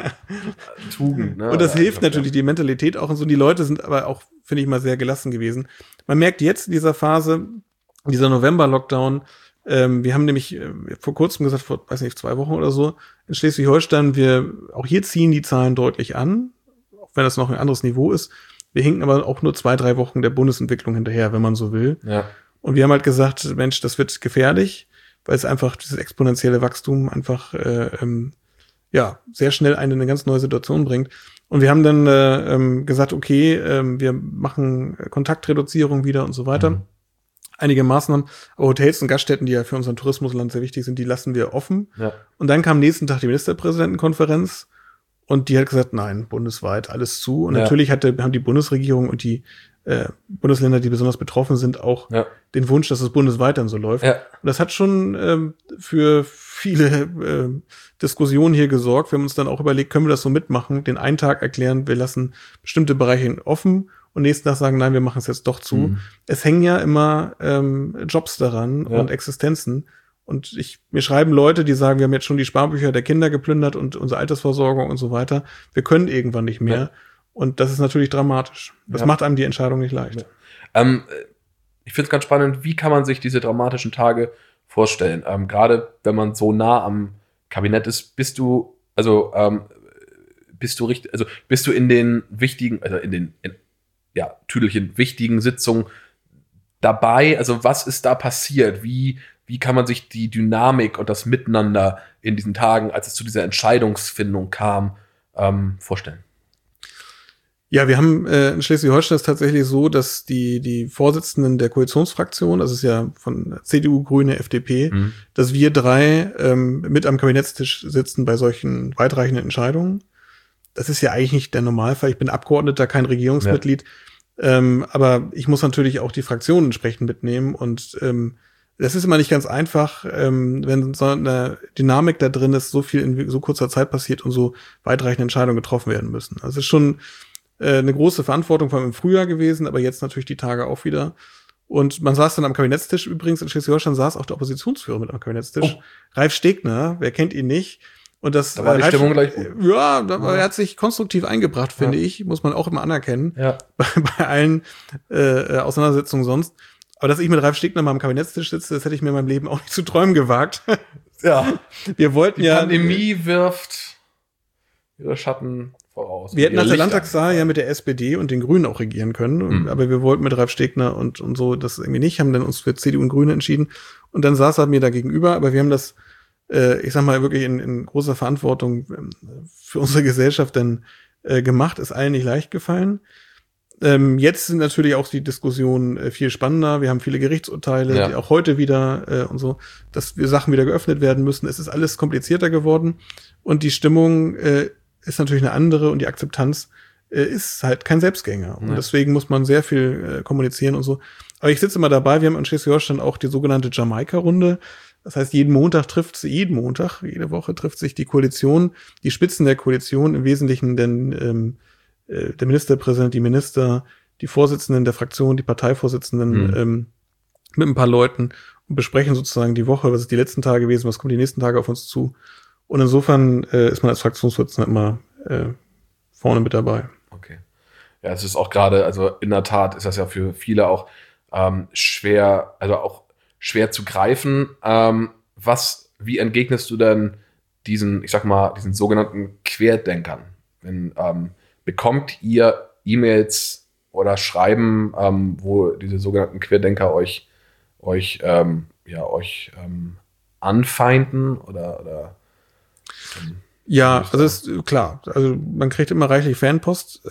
B: Tugend. Ne?
C: Und das hilft natürlich, die Mentalität auch und so. Die Leute sind aber auch, finde ich mal, sehr gelassen gewesen. Man merkt jetzt in dieser Phase, dieser November-Lockdown, wir haben nämlich vor kurzem gesagt, vor, 2 Wochen oder so, in Schleswig-Holstein, auch hier ziehen die Zahlen deutlich an, auch wenn das noch ein anderes Niveau ist. Wir hinken aber auch nur 2-3 Wochen der Bundesentwicklung hinterher, wenn man so will. Ja. Und wir haben halt gesagt, Mensch, das wird gefährlich, weil es einfach dieses exponentielle Wachstum einfach sehr schnell in eine ganz neue Situation bringt. Und wir haben dann gesagt, okay, wir machen Kontaktreduzierung wieder und so weiter. Einige Maßnahmen, aber Hotels und Gaststätten, die ja für unseren Tourismusland sehr wichtig sind, die lassen wir offen. Ja. Und dann kam nächsten Tag die Ministerpräsidentenkonferenz und die hat gesagt, nein, bundesweit alles zu. Und natürlich haben die Bundesregierung und die Bundesländer, die besonders betroffen sind, auch den Wunsch, dass es bundesweit dann so läuft. Ja. Und das hat schon für viele Diskussionen hier gesorgt. Wir haben uns dann auch überlegt, können wir das so mitmachen, den einen Tag erklären, wir lassen bestimmte Bereiche offen und nächsten Tag sagen, nein, wir machen es jetzt doch zu. Es hängen ja immer Jobs daran und Existenzen. Und mir schreiben Leute, die sagen, wir haben jetzt schon die Sparbücher der Kinder geplündert und unsere Altersversorgung und so weiter. Wir können irgendwann nicht mehr. Ja. Und das ist natürlich dramatisch. Das macht einem die Entscheidung nicht leicht.
B: Ja. Ich finde es ganz spannend, wie kann man sich diese dramatischen Tage vorstellen? Gerade wenn man so nah am Kabinett ist, bist du in den wichtigen, tüdelchen wichtigen Sitzungen dabei? Also was ist da passiert? Wie kann man sich die Dynamik und das Miteinander in diesen Tagen, als es zu dieser Entscheidungsfindung kam, vorstellen?
C: Ja, wir haben in Schleswig-Holstein ist tatsächlich so, dass die Vorsitzenden der Koalitionsfraktion, das ist ja von CDU, Grüne, FDP, dass wir 3 mit am Kabinettstisch sitzen bei solchen weitreichenden Entscheidungen. das ist ja eigentlich nicht der Normalfall. Ich bin Abgeordneter, kein Regierungsmitglied. Aber ich muss natürlich auch die Fraktionen entsprechend mitnehmen. Und das ist immer nicht ganz einfach, wenn so eine Dynamik da drin ist, so viel in so kurzer Zeit passiert und so weitreichende Entscheidungen getroffen werden müssen. Also es ist schon eine große Verantwortung, vor allem im Frühjahr gewesen, aber jetzt natürlich die Tage auch wieder. Und man saß dann am Kabinettstisch, übrigens in Schleswig-Holstein saß auch der Oppositionsführer mit am Kabinettstisch. Oh. Ralf Stegner, wer kennt ihn nicht? Und das
B: da war die Stimmung gleich gut.
C: Ja, er hat sich konstruktiv eingebracht, finde ich. Muss man auch immer anerkennen. Ja. Bei allen Auseinandersetzungen sonst. Aber dass ich mit Ralf Stegner mal am Kabinettstisch sitze, das hätte ich mir in meinem Leben auch nicht zu träumen gewagt.
B: Ja.
C: Wir wollten
B: die Pandemie wirft ihre Schatten voraus.
C: Wir hätten nach der Landtagswahl ja mit der SPD und den Grünen auch regieren können. Aber wir wollten mit Ralf Stegner und so das irgendwie nicht, haben dann uns für CDU und Grüne entschieden. Und dann saß er mir da gegenüber. Aber wir haben das ich sag mal, wirklich in großer Verantwortung für unsere Gesellschaft dann gemacht, ist allen nicht leicht gefallen. Jetzt sind natürlich auch die Diskussionen viel spannender. Wir haben viele Gerichtsurteile, die auch heute wieder und so, dass wir Sachen wieder geöffnet werden müssen. Es ist alles komplizierter geworden und die Stimmung ist natürlich eine andere und die Akzeptanz ist halt kein Selbstgänger. Und deswegen muss man sehr viel kommunizieren und so. Aber ich sitze immer dabei, wir haben in Schleswig-Holstein auch die sogenannte Jamaika-Runde. Das heißt, jede Woche trifft sich die Koalition, die Spitzen der Koalition, im Wesentlichen denn der Ministerpräsident, die Minister, die Vorsitzenden der Fraktion, die Parteivorsitzenden mit ein paar Leuten und besprechen sozusagen die Woche, was ist die letzten Tage gewesen, was kommt die nächsten Tage auf uns zu. Und insofern ist man als Fraktionsvorsitzender immer vorne mit dabei.
B: Okay. Ja, es ist auch gerade, also in der Tat ist das ja für viele auch schwer, also auch schwer zu greifen. Wie entgegnest du denn diesen sogenannten Querdenkern? Bekommt ihr E-Mails oder Schreiben, wo diese sogenannten Querdenker euch anfeinden oder
C: ja, also ist klar. Also man kriegt immer reichlich Fanpost.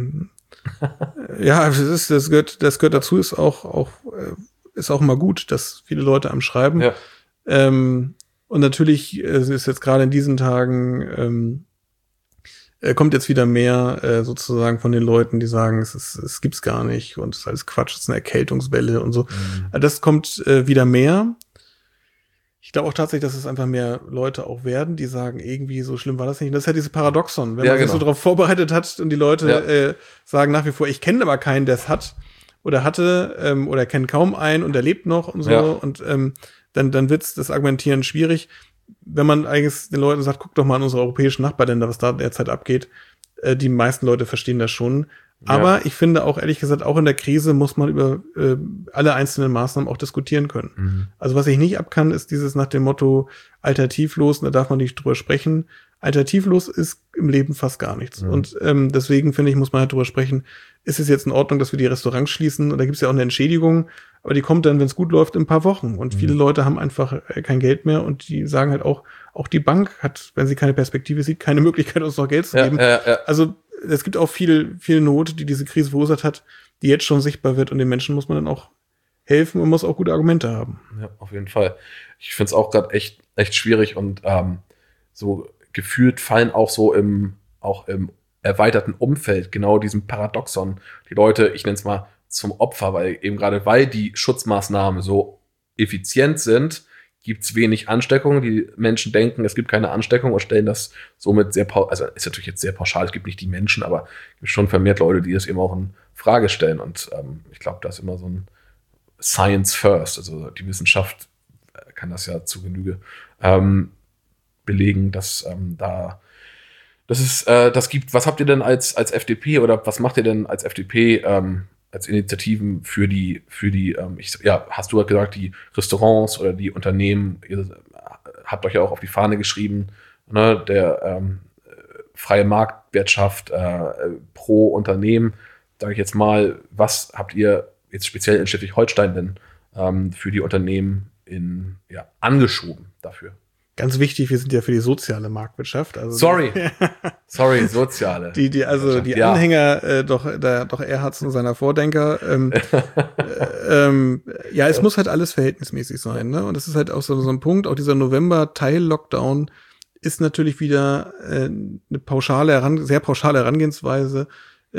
C: Ja, das gehört dazu, ist auch immer gut, dass viele Leute am Schreiben. Ja. Und natürlich ist jetzt gerade in diesen Tagen kommt jetzt wieder mehr sozusagen von den Leuten, die sagen, es gibt's gar nicht und es ist alles Quatsch, es ist eine Erkältungswelle und so. Das kommt wieder mehr. Ich glaube auch tatsächlich, dass es einfach mehr Leute auch werden, die sagen, irgendwie so schlimm war das nicht. Und das ist ja dieses Paradoxon, wenn man sich so darauf vorbereitet hat und die Leute sagen nach wie vor, ich kenne aber keinen, der es hat oder hatte oder kennt kaum einen und der lebt noch und so. Ja. Und dann wird's das Argumentieren schwierig. Wenn man eigentlich den Leuten sagt, guck doch mal an unsere europäischen Nachbarländer, was da derzeit abgeht. Die meisten Leute verstehen das schon. Aber ich finde auch, ehrlich gesagt, auch in der Krise muss man über alle einzelnen Maßnahmen auch diskutieren können. Also was ich nicht ab kann, ist dieses nach dem Motto alternativlos, da darf man nicht drüber sprechen. Alternativlos ist im Leben fast gar nichts. Und deswegen, finde ich, muss man halt drüber sprechen, ist es jetzt in Ordnung, dass wir die Restaurants schließen? Und da gibt's ja auch eine Entschädigung, aber die kommt dann, wenn es gut läuft, in ein paar Wochen. Und viele Leute haben einfach kein Geld mehr und die sagen halt auch die Bank hat, wenn sie keine Perspektive sieht, keine Möglichkeit, uns noch Geld zu geben. Also es gibt auch viel Not, die diese Krise verursacht hat, die jetzt schon sichtbar wird und den Menschen muss man dann auch helfen und muss auch gute Argumente haben.
B: Ja, auf jeden Fall. Ich finde es auch gerade echt schwierig und so gefühlt fallen auch so im erweiterten Umfeld genau diesem Paradoxon die Leute, ich nenne es mal, zum Opfer, weil die Schutzmaßnahmen so effizient sind, gibt es wenig Ansteckung. Die Menschen denken, es gibt keine Ansteckung und stellen das somit also ist natürlich jetzt sehr pauschal, es gibt nicht die Menschen, aber es gibt schon vermehrt Leute, die das eben auch in Frage stellen. Und ich glaube, da ist immer so ein Science first, also die Wissenschaft kann das ja zu Genüge belegen, dass das gibt. Was habt ihr denn als FDP oder was macht ihr denn als FDP als Initiativen für die hast du ja gesagt, die Restaurants oder die Unternehmen, ihr habt euch ja auch auf die Fahne geschrieben, ne, der freie Marktwirtschaft pro Unternehmen, sage ich jetzt mal, was habt ihr jetzt speziell in Schleswig-Holstein denn für die Unternehmen angeschoben dafür?
C: Ganz wichtig, wir sind ja für die soziale Marktwirtschaft. Also
B: Sorry, soziale.
C: Die Anhänger doch Erhards und seiner Vordenker. Es muss halt alles verhältnismäßig sein, ne? Und das ist halt auch so ein Punkt. Auch dieser November-Teil-Lockdown ist natürlich wieder eine sehr pauschale Herangehensweise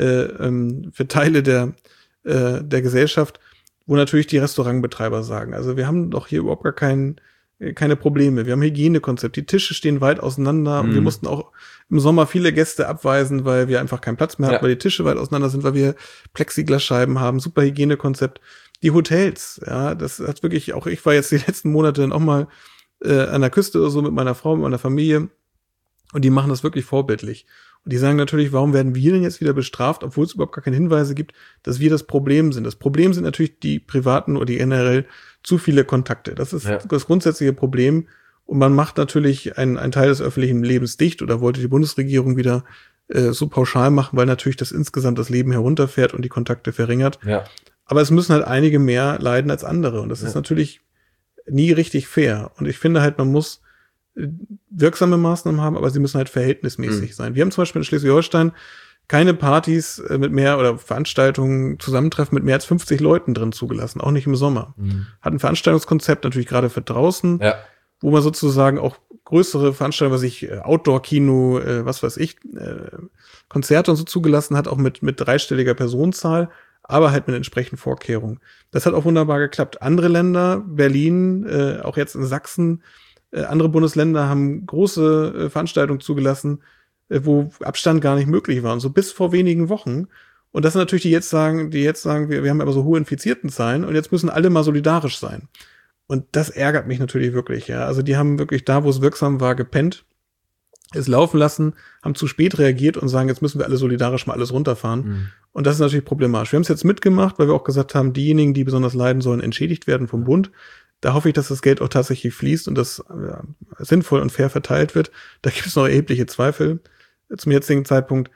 C: für Teile der Gesellschaft, wo natürlich die Restaurantbetreiber sagen, also wir haben doch hier überhaupt gar keine Probleme. Wir haben Hygienekonzept. Die Tische stehen weit auseinander und wir mussten auch im Sommer viele Gäste abweisen, weil wir einfach keinen Platz mehr hatten, weil die Tische weit auseinander sind, weil wir Plexiglasscheiben haben, super Hygienekonzept. Die Hotels, ja, das hat wirklich, auch ich war jetzt die letzten Monate dann auch mal an der Küste oder so mit meiner Frau, mit meiner Familie und die machen das wirklich vorbildlich. Und die sagen natürlich, warum werden wir denn jetzt wieder bestraft, obwohl es überhaupt gar keine Hinweise gibt, dass wir das Problem sind. Das Problem sind natürlich die privaten oder die generell zu viele Kontakte. Das ist das grundsätzliche Problem. Und man macht natürlich einen Teil des öffentlichen Lebens dicht oder wollte die Bundesregierung wieder so pauschal machen, weil natürlich das insgesamt das Leben herunterfährt und die Kontakte verringert. Ja. Aber es müssen halt einige mehr leiden als andere. Und das ist natürlich nie richtig fair. Und ich finde halt, man muss wirksame Maßnahmen haben, aber sie müssen halt verhältnismäßig sein. Wir haben zum Beispiel in Schleswig-Holstein keine Partys mit mehr oder Veranstaltungen, Zusammentreffen mit mehr als 50 Leuten drin zugelassen, auch nicht im Sommer. Hat ein Veranstaltungskonzept natürlich gerade für draußen, wo man sozusagen auch größere Veranstaltungen, was ich Outdoor-Kino, was weiß ich, Konzerte und so zugelassen hat, auch mit dreistelliger Personenzahl, aber halt mit entsprechenden Vorkehrungen. Das hat auch wunderbar geklappt. Andere Länder, Berlin, auch jetzt in Sachsen, andere Bundesländer haben große Veranstaltungen zugelassen, wo Abstand gar nicht möglich war. Und so bis vor wenigen Wochen. Und das sind natürlich die jetzt sagen, wir haben aber so hohe Infiziertenzahlen und jetzt müssen alle mal solidarisch sein. Und das ärgert mich natürlich wirklich, ja. Also die haben wirklich da, wo es wirksam war, gepennt, es laufen lassen, haben zu spät reagiert und sagen, jetzt müssen wir alle solidarisch mal alles runterfahren. Und das ist natürlich problematisch. Wir haben es jetzt mitgemacht, weil wir auch gesagt haben, diejenigen, die besonders leiden, sollen entschädigt werden vom Bund. Da hoffe ich, dass das Geld auch tatsächlich fließt und das sinnvoll und fair verteilt wird. Da gibt es noch erhebliche Zweifel zum jetzigen Zeitpunkt.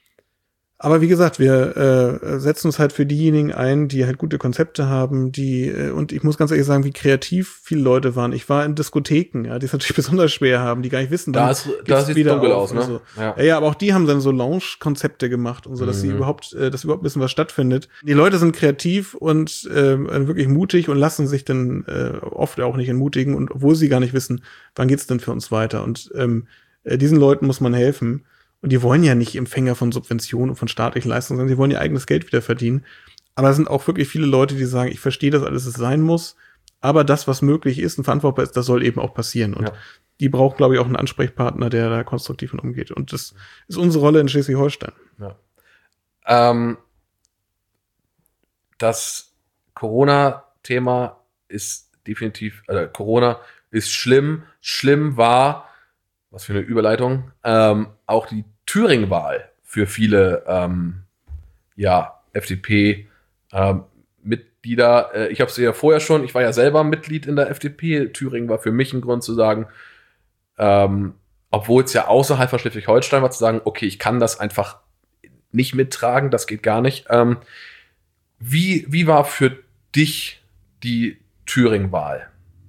C: Aber wie gesagt, wir setzen uns halt für diejenigen ein, die halt gute Konzepte haben, und ich muss ganz ehrlich sagen, wie kreativ viele Leute waren. Ich war in Diskotheken, ja, die es natürlich besonders schwer haben, die gar nicht wissen,
D: da sieht es dunkel aus, ne?
C: So. Ja, aber auch die haben dann so Lounge-Konzepte gemacht und so, dass sie überhaupt wissen, was stattfindet. Die Leute sind kreativ und wirklich mutig und lassen sich dann oft auch nicht entmutigen, und obwohl sie gar nicht wissen, wann geht's denn für uns weiter. Und diesen Leuten muss man helfen. Und die wollen ja nicht Empfänger von Subventionen und von staatlichen Leistungen, sondern sie wollen ihr eigenes Geld wieder verdienen. Aber es sind auch wirklich viele Leute, die sagen, ich verstehe, dass alles es sein muss, aber das, was möglich ist und verantwortbar ist, das soll eben auch passieren. Und die braucht, glaube ich, auch einen Ansprechpartner, der da konstruktiv mit umgeht. Und das ist unsere Rolle in Schleswig-Holstein.
D: Ja. Das Corona-Thema ist definitiv, Corona ist schlimm. Schlimm war, was für eine Überleitung, auch die Thüringen-Wahl für viele FDP-Mitglieder. Ich habe es ja vorher schon, ich war ja selber Mitglied in der FDP. Thüringen war für mich ein Grund zu sagen, obwohl es ja außerhalb von Schleswig-Holstein war, zu sagen, okay, ich kann das einfach nicht mittragen, das geht gar nicht. Wie war für dich die Thüringen-Wahl?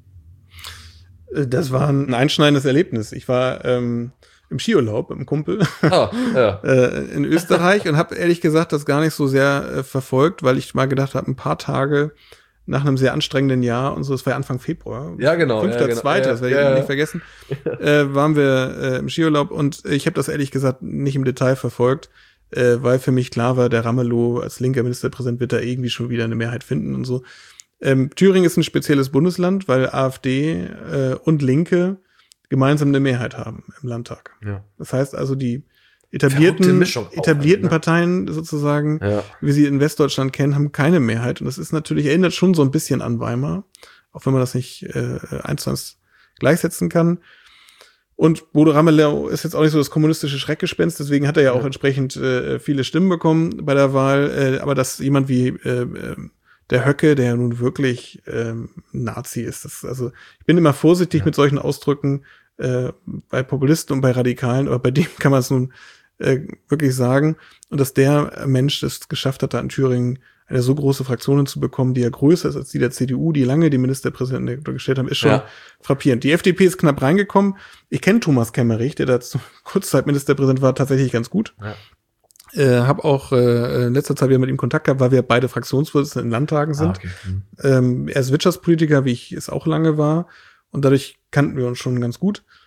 C: Das war ein einschneidendes Erlebnis. Ich war im Skiurlaub mit einem Kumpel in Österreich und habe ehrlich gesagt das gar nicht so sehr verfolgt, weil ich mal gedacht habe, ein paar Tage nach einem sehr anstrengenden Jahr und so, das war ja Anfang Februar.
D: Ja, genau.
C: 5.2., das werde ich nicht vergessen, waren wir im Skiurlaub und ich habe das ehrlich gesagt nicht im Detail verfolgt, weil für mich klar war, der Ramelow als linker Ministerpräsident wird da irgendwie schon wieder eine Mehrheit finden und so. Thüringen ist ein spezielles Bundesland, weil AfD und Linke gemeinsam eine Mehrheit haben im Landtag. Ja. Das heißt also, die etablierten Parteien sozusagen, wie sie in Westdeutschland kennen, haben keine Mehrheit. Und das ist natürlich, erinnert schon so ein bisschen an Weimar, auch wenn man das nicht 1:1 gleichsetzen kann. Und Bodo Ramelow ist jetzt auch nicht so das kommunistische Schreckgespenst, deswegen hat er ja auch entsprechend viele Stimmen bekommen bei der Wahl. Aber dass jemand wie der Höcke, der ja nun wirklich Nazi ist. Also ich bin immer vorsichtig mit solchen Ausdrücken bei Populisten und bei Radikalen, aber bei dem kann man es nun wirklich sagen. Und dass der Mensch es geschafft hat, da in Thüringen eine so große Fraktion zu bekommen, die ja größer ist als die der CDU, die lange die Ministerpräsidenten gestellt haben, ist schon frappierend. Die FDP ist knapp reingekommen. Ich kenne Thomas Kemmerich, der da kurzzeit Ministerpräsident war, tatsächlich ganz gut. Ja. Habe auch in letzter Zeit wieder mit ihm Kontakt gehabt, weil wir beide Fraktionsvorsitzende in Landtagen sind. Okay. Er ist Wirtschaftspolitiker, wie ich es auch lange war. Und dadurch kannten wir uns schon ganz gut.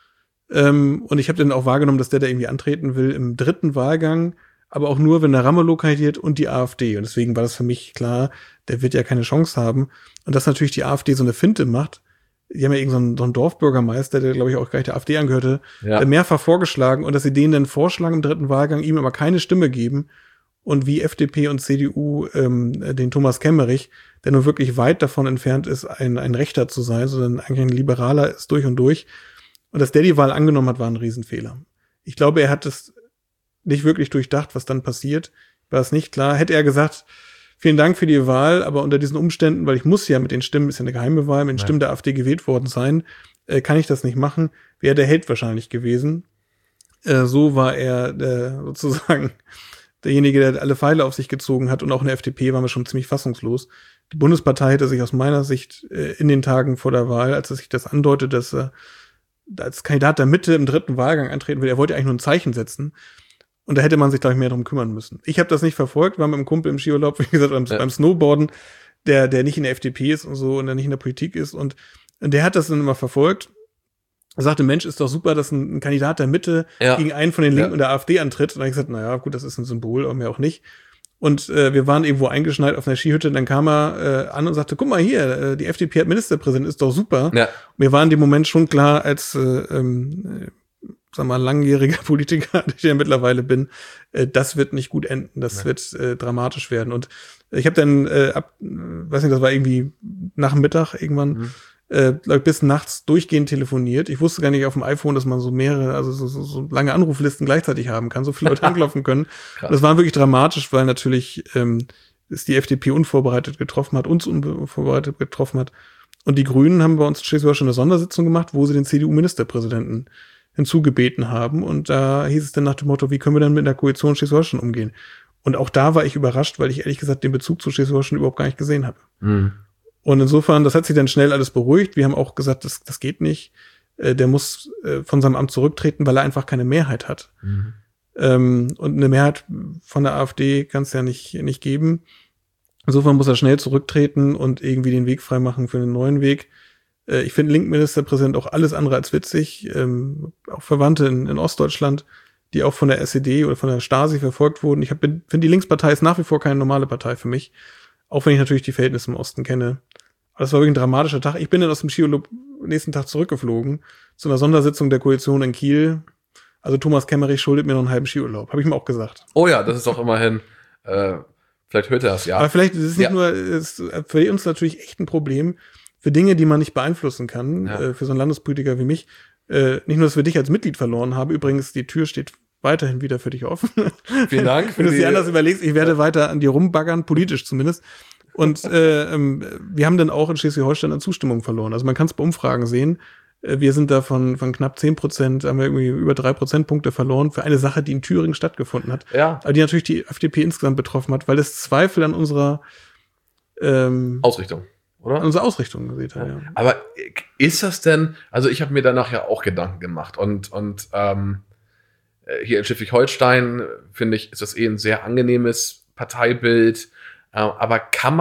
C: Und ich habe dann auch wahrgenommen, dass der da irgendwie antreten will im 3. Wahlgang, aber auch nur, wenn der Ramelow kandidiert und die AfD. Und deswegen war das für mich klar, der wird ja keine Chance haben. Und dass natürlich die AfD so eine Finte macht. Die haben ja irgend so einen Dorfbürgermeister, der, glaube ich, auch gleich der AfD angehörte, mehrfach vorgeschlagen. Und dass sie denen dann vorschlagen im 3. Wahlgang, ihm aber keine Stimme geben. Und wie FDP und CDU den Thomas Kemmerich, der nur wirklich weit davon entfernt ist, ein Rechter zu sein, sondern eigentlich ein Liberaler ist durch und durch. Und dass der die Wahl angenommen hat, war ein Riesenfehler. Ich glaube, er hat es nicht wirklich durchdacht, was dann passiert. War es nicht klar. Hätte er gesagt, vielen Dank für die Wahl, aber unter diesen Umständen, weil ich muss ja mit den Stimmen, ist ja eine geheime Wahl, mit den Stimmen der AfD gewählt worden sein, kann ich das nicht machen, wäre der Held wahrscheinlich gewesen. So war er sozusagen derjenige, der alle Pfeile auf sich gezogen hat, und auch in der FDP waren wir schon ziemlich fassungslos. Die Bundespartei hätte sich aus meiner Sicht in den Tagen vor der Wahl, als es sich das andeutet, dass er als Kandidat der Mitte im 3. Wahlgang antreten will, er wollte eigentlich nur ein Zeichen setzen. Und da hätte man sich, glaube ich, mehr darum kümmern müssen. Ich habe das nicht verfolgt, war mit einem Kumpel im Skiurlaub, wie gesagt, beim Snowboarden, der nicht in der FDP ist und so und der nicht in der Politik ist. Und der hat das dann immer verfolgt. Er sagte, Mensch, ist doch super, dass ein Kandidat der Mitte gegen einen von den Linken und der AfD antritt. Und dann habe ich gesagt, naja, gut, das ist ein Symbol, aber mehr auch nicht. Und wir waren irgendwo eingeschneit auf einer Skihütte, und dann kam er an und sagte, guck mal hier, die FDP hat Ministerpräsident, ist doch super. Ja. Mir war in dem Moment schon klar, als sag mal, langjähriger Politiker, der ich ja mittlerweile bin, das wird nicht gut enden, das wird dramatisch werden. Und ich habe dann weiß nicht, das war irgendwie nach dem Mittag irgendwann, bis nachts durchgehend telefoniert. Ich wusste gar nicht auf dem iPhone, dass man so mehrere, also so lange Anruflisten gleichzeitig haben kann, so viele Leute anklopfen können. Das war wirklich dramatisch, weil natürlich es die FDP unvorbereitet getroffen hat, uns unvorbereitet getroffen hat. Und die Grünen haben bei uns in Schleswig-Holstein eine Sondersitzung gemacht, wo sie den CDU-Ministerpräsidenten hinzugebeten haben. Und da hieß es dann nach dem Motto, wie können wir dann mit der Koalition Schleswig-Holstein umgehen? Und auch da war ich überrascht, weil ich ehrlich gesagt den Bezug zu Schleswig-Holstein überhaupt gar nicht gesehen habe. Und insofern, das hat sich dann schnell alles beruhigt. Wir haben auch gesagt, das geht nicht. Der muss von seinem Amt zurücktreten, weil er einfach keine Mehrheit hat. Und eine Mehrheit von der AfD kann es ja nicht geben. Insofern muss er schnell zurücktreten und irgendwie den Weg freimachen für einen neuen Weg. Ich finde Link-Ministerpräsident auch alles andere als witzig. Auch Verwandte in Ostdeutschland, die auch von der SED oder von der Stasi verfolgt wurden. Ich finde, die Linkspartei ist nach wie vor keine normale Partei für mich. Auch wenn ich natürlich die Verhältnisse im Osten kenne. Aber das war wirklich ein dramatischer Tag. Ich bin dann aus dem Skiurlaub nächsten Tag zurückgeflogen zu einer Sondersitzung der Koalition in Kiel. Also Thomas Kemmerich schuldet mir noch einen halben Skiurlaub. Habe ich ihm auch gesagt.
D: Oh ja, das ist doch immerhin, vielleicht hört er das, ja.
C: Aber vielleicht ist es nicht nur, ist für uns natürlich echt ein Problem, für Dinge, die man nicht beeinflussen kann, für so einen Landespolitiker wie mich. Nicht nur, dass wir dich als Mitglied verloren haben. Übrigens, die Tür steht weiterhin wieder für dich offen.
D: Vielen Dank.
C: Wenn du es dir anders überlegst, ich werde weiter an dir rumbaggern, politisch zumindest. Und wir haben dann auch in Schleswig-Holstein an Zustimmung verloren. Also man kann es bei Umfragen sehen. Wir sind da von knapp 10%, haben wir irgendwie über 3 Prozentpunkte verloren für eine Sache, die in Thüringen stattgefunden hat. Ja. Aber die natürlich die FDP insgesamt betroffen hat, weil es Zweifel an unserer
D: Ausrichtung, oder?
C: An unserer Ausrichtung gesehen hat, ja.
D: Aber ist das denn, also ich habe mir danach ja auch Gedanken gemacht und hier in Schleswig-Holstein, finde ich, ist das ein sehr angenehmes Parteibild. Aber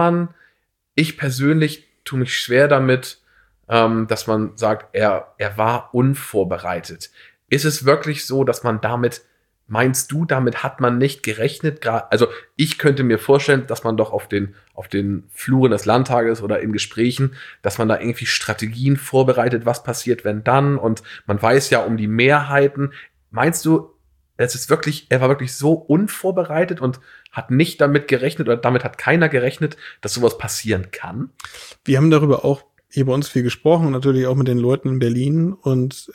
D: ich persönlich tue mich schwer damit, dass man sagt, er war unvorbereitet. Ist es wirklich so, dass man meinst du, damit hat man nicht gerechnet? Also ich könnte mir vorstellen, dass man doch auf den Fluren des Landtages oder in Gesprächen, dass man da irgendwie Strategien vorbereitet, was passiert, wenn dann, und man weiß ja um die Mehrheiten. Meinst du, er war wirklich so unvorbereitet und hat nicht damit gerechnet, oder damit hat keiner gerechnet, dass sowas passieren kann?
C: Wir haben darüber auch hier bei uns viel gesprochen und natürlich auch mit den Leuten in Berlin, und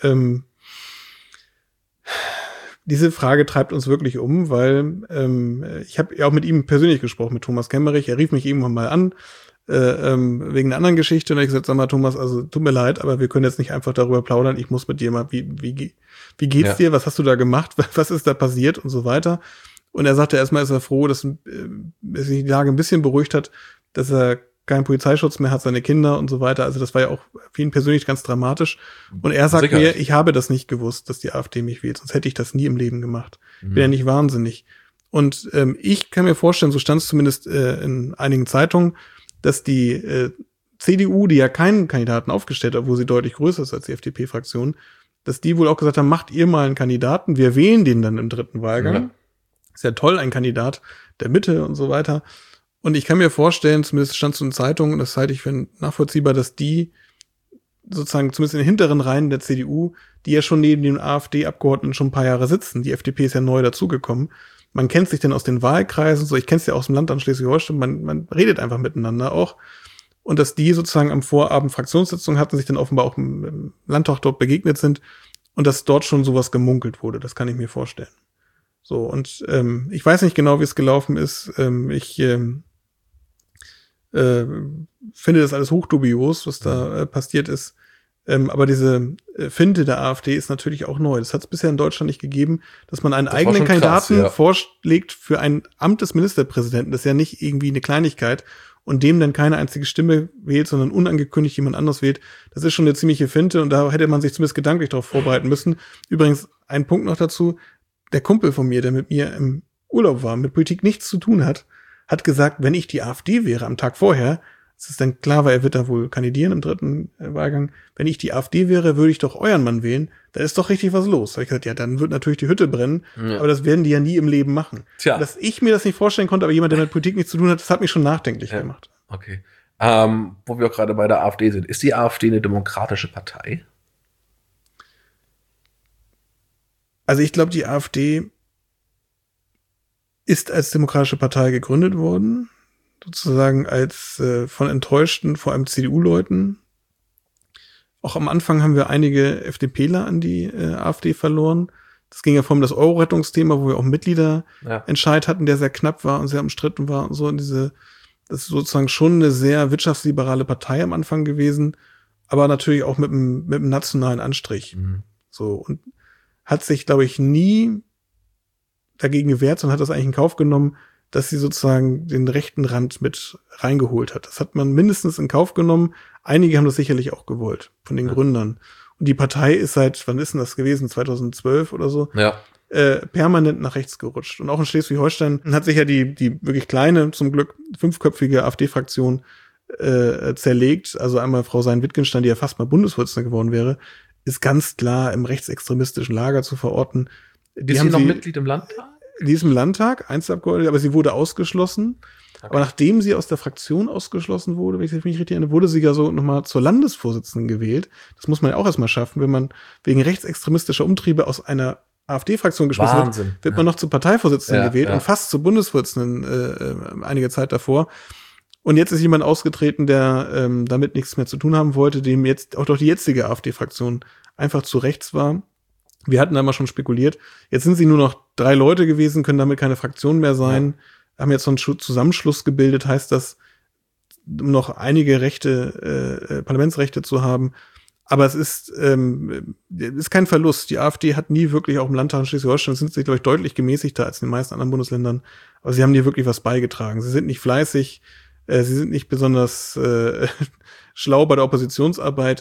C: diese Frage treibt uns wirklich um, weil ich habe ja auch mit ihm persönlich gesprochen, mit Thomas Kemmerich. Er rief mich irgendwann mal an, wegen einer anderen Geschichte, und ich gesagt, sag mal, Thomas, also tut mir leid, aber wir können jetzt nicht einfach darüber plaudern. Ich muss mit dir mal, wie geht's dir? Was hast du da gemacht? Was ist da passiert? Und so weiter. Und er sagte, erstmal ist er froh, dass sich die Lage ein bisschen beruhigt hat, dass er keinen Polizeischutz mehr hat, seine Kinder und so weiter. Also das war ja auch für ihn persönlich ganz dramatisch. Und er sagt mir, ich habe das nicht gewusst, dass die AfD mich wählt, sonst hätte ich das nie im Leben gemacht. Bin ja nicht wahnsinnig. Und ich kann mir vorstellen, so stand es zumindest in einigen Zeitungen, dass die CDU, die ja keinen Kandidaten aufgestellt hat, obwohl sie deutlich größer ist als die FDP-Fraktion, dass die wohl auch gesagt haben, macht ihr mal einen Kandidaten, wir wählen den dann im dritten Wahlgang. Ja. Ist ja toll, ein Kandidat der Mitte und so weiter. Und ich kann mir vorstellen, zumindest stand es in Zeitungen, und das halte ich für nachvollziehbar, dass die sozusagen zumindest in den hinteren Reihen der CDU, die ja schon neben den AfD-Abgeordneten schon ein paar Jahre sitzen, die FDP ist ja neu dazugekommen, man kennt sich dann aus den Wahlkreisen, so ich kenne es ja aus dem Landtag Schleswig-Holstein, man redet einfach miteinander auch. Und dass die sozusagen am Vorabend Fraktionssitzungen hatten, sich dann offenbar auch im Landtag dort begegnet sind und dass dort schon sowas gemunkelt wurde, das kann ich mir vorstellen. So, und ich weiß nicht genau, wie es gelaufen ist. Ich finde das alles hochdubios, was da passiert ist. Aber diese Finte der AfD ist natürlich auch neu. Das hat es bisher in Deutschland nicht gegeben, dass man einen eigenen Kandidaten vorschlägt für ein Amt des Ministerpräsidenten. Das ist ja nicht irgendwie eine Kleinigkeit. Und dem dann keine einzige Stimme wählt, sondern unangekündigt jemand anderes wählt. Das ist schon eine ziemliche Finte und da hätte man sich zumindest gedanklich darauf vorbereiten müssen. Übrigens, ein Punkt noch dazu. Der Kumpel von mir, der mit mir im Urlaub war, mit Politik nichts zu tun hat, hat gesagt, wenn ich die AfD wäre am Tag vorher, es ist dann klar, weil er wird da wohl kandidieren im dritten Wahlgang, wenn ich die AfD wäre, würde ich doch euren Mann wählen, da ist doch richtig was los. Da habe ich gesagt, ja, dann wird natürlich die Hütte brennen, aber das werden die ja nie im Leben machen. Tja. Dass ich mir das nicht vorstellen konnte, aber jemand, der mit Politik nichts zu tun hat, das hat mich schon nachdenklich gemacht.
D: Okay. Wo wir auch gerade bei der AfD sind, ist die AfD eine demokratische Partei?
C: Also ich glaube, die AfD ist als demokratische Partei gegründet worden, sozusagen als von enttäuschten, vor allem CDU-Leuten. Auch am Anfang haben wir einige FDPler an die AfD verloren. Das ging ja vor allem das Euro-Rettungsthema, wo wir auch einen Mitgliederentscheid hatten, der sehr knapp war und sehr umstritten war und so. Und das ist sozusagen schon eine sehr wirtschaftsliberale Partei am Anfang gewesen, aber natürlich auch mit einem nationalen Anstrich. So, und hat sich, glaube ich, nie dagegen gewehrt, sondern hat das eigentlich in Kauf genommen, dass sie sozusagen den rechten Rand mit reingeholt hat. Das hat man mindestens in Kauf genommen. Einige haben das sicherlich auch gewollt, von den Gründern. Und die Partei ist seit, wann ist denn das gewesen, 2012 oder so, permanent nach rechts gerutscht. Und auch in Schleswig-Holstein hat sich ja die wirklich kleine, zum Glück 5-köpfige AfD-Fraktion zerlegt. Also einmal Frau Sein-Wittgenstein, die ja fast mal Bundesvorsitzende geworden wäre, ist ganz klar im rechtsextremistischen Lager zu verorten.
D: Ist sie noch Mitglied im Landtag?
C: Die ist im Landtag, Einzelabgeordnete, aber sie wurde ausgeschlossen. Okay. Aber nachdem sie aus der Fraktion ausgeschlossen wurde, wenn ich mich richtig erinnere, wurde sie ja so nochmal zur Landesvorsitzenden gewählt. Das muss man ja auch erstmal schaffen. Wenn man wegen rechtsextremistischer Umtriebe aus einer AfD-Fraktion geschlossen wird man noch zur Parteivorsitzenden gewählt und fast zur Bundesvorsitzenden einige Zeit davor. Und jetzt ist jemand ausgetreten, der damit nichts mehr zu tun haben wollte, dem jetzt auch doch die jetzige AfD-Fraktion einfach zu rechts war. Wir hatten da mal schon spekuliert. Jetzt sind sie nur noch 3 Leute gewesen, können damit keine Fraktion mehr sein. Haben jetzt so einen Zusammenschluss gebildet, heißt das, um noch einige Rechte, Parlamentsrechte zu haben. Aber es ist kein Verlust. Die AfD hat nie wirklich, auch im Landtag in Schleswig-Holstein, sind sie, glaube ich, deutlich gemäßigter als in den meisten anderen Bundesländern. Aber sie haben nie wirklich was beigetragen. Sie sind nicht fleißig, sie sind nicht besonders schlau bei der Oppositionsarbeit.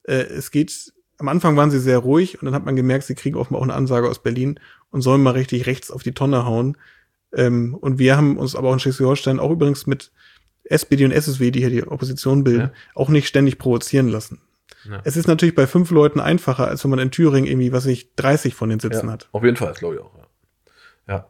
C: Am Anfang waren sie sehr ruhig und dann hat man gemerkt, sie kriegen offenbar auch eine Ansage aus Berlin und sollen mal richtig rechts auf die Tonne hauen. Und wir haben uns aber auch in Schleswig-Holstein, auch übrigens mit SPD und SSW, die hier die Opposition bilden, auch nicht ständig provozieren lassen. Ja. Es ist natürlich bei 5 Leuten einfacher, als wenn man in Thüringen irgendwie, 30 von den Sitzen hat.
D: Auf jeden Fall, das glaube ich auch. Ja.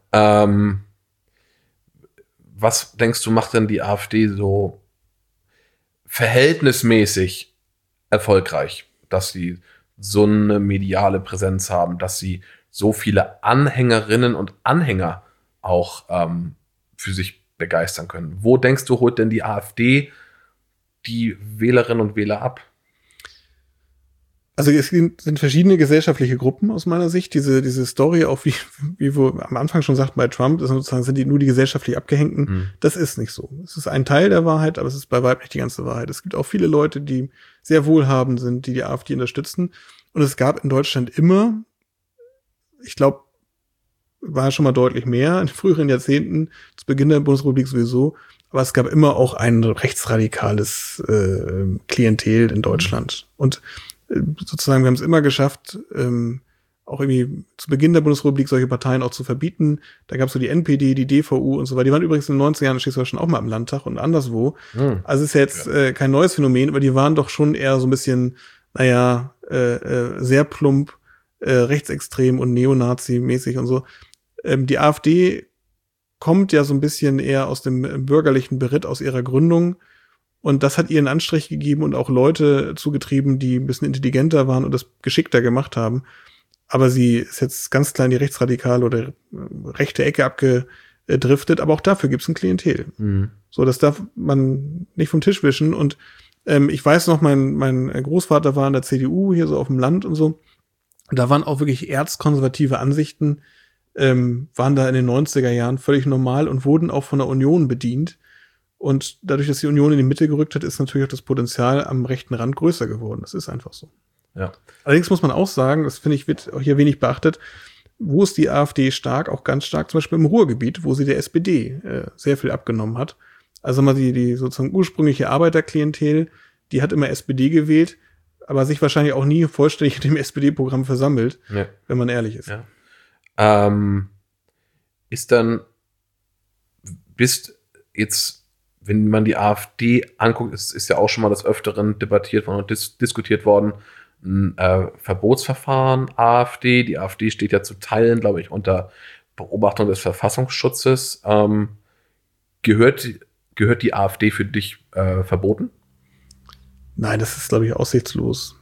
D: Was denkst du, macht denn die AfD so verhältnismäßig erfolgreich, dass sie so eine mediale Präsenz haben, dass sie so viele Anhängerinnen und Anhänger auch für sich begeistern können? Wo denkst du, holt denn die AfD die Wählerinnen und Wähler ab?
C: Also es sind verschiedene gesellschaftliche Gruppen aus meiner Sicht. Diese Story, auch wie wir am Anfang schon sagten bei Trump, ist sozusagen, sind die nur die gesellschaftlich Abgehängten. Das ist nicht so. Es ist ein Teil der Wahrheit, aber es ist bei weitem nicht die ganze Wahrheit. Es gibt auch viele Leute, die sehr wohlhabend sind, die AfD unterstützen. Und es gab in Deutschland immer, ich glaube, war schon mal deutlich mehr in früheren Jahrzehnten, zu Beginn der Bundesrepublik sowieso, aber es gab immer auch ein rechtsradikales Klientel in Deutschland. Und sozusagen, wir haben es immer geschafft, auch irgendwie zu Beginn der Bundesrepublik solche Parteien auch zu verbieten. Da gab es so die NPD, die DVU und so weiter. Die waren übrigens in den 90er Jahren in Schleswig-Holstein auch mal im Landtag und anderswo. Also es ist ja jetzt kein neues Phänomen, aber die waren doch schon eher so ein bisschen, sehr plump rechtsextrem und Neonazi-mäßig und so. Die AfD kommt ja so ein bisschen eher aus dem bürgerlichen Beritt aus ihrer Gründung. Und das hat ihr einen Anstrich gegeben und auch Leute zugetrieben, die ein bisschen intelligenter waren und das geschickter gemacht haben. Aber sie ist jetzt ganz klar in die rechtsradikale oder rechte Ecke abgedriftet. Aber auch dafür gibt es ein Klientel. Mhm. So, das darf man nicht vom Tisch wischen. Und ich weiß noch, mein Großvater war in der CDU hier so auf dem Land und so. Da waren auch wirklich erzkonservative Ansichten, waren da in den 90er Jahren völlig normal und wurden auch von der Union bedient. Und dadurch, dass die Union in die Mitte gerückt hat, ist natürlich auch das Potenzial am rechten Rand größer geworden. Das ist einfach so.
D: Ja.
C: Allerdings muss man auch sagen, das finde ich, wird auch hier wenig beachtet, wo ist die AfD stark, auch ganz stark, zum Beispiel im Ruhrgebiet, wo sie der SPD sehr viel abgenommen hat. Also mal die sozusagen ursprüngliche Arbeiterklientel, die hat immer SPD gewählt, aber sich wahrscheinlich auch nie vollständig in dem SPD-Programm versammelt, wenn man ehrlich ist.
D: Ja. Ist dann, jetzt, wenn man die AfD anguckt, ist ja auch schon mal des Öfteren debattiert worden und diskutiert worden, ein Verbotsverfahren AfD. Die AfD steht ja zu Teilen, glaube ich, unter Beobachtung des Verfassungsschutzes. Gehört die AfD für dich verboten?
C: Nein, das ist, glaube ich, aussichtslos.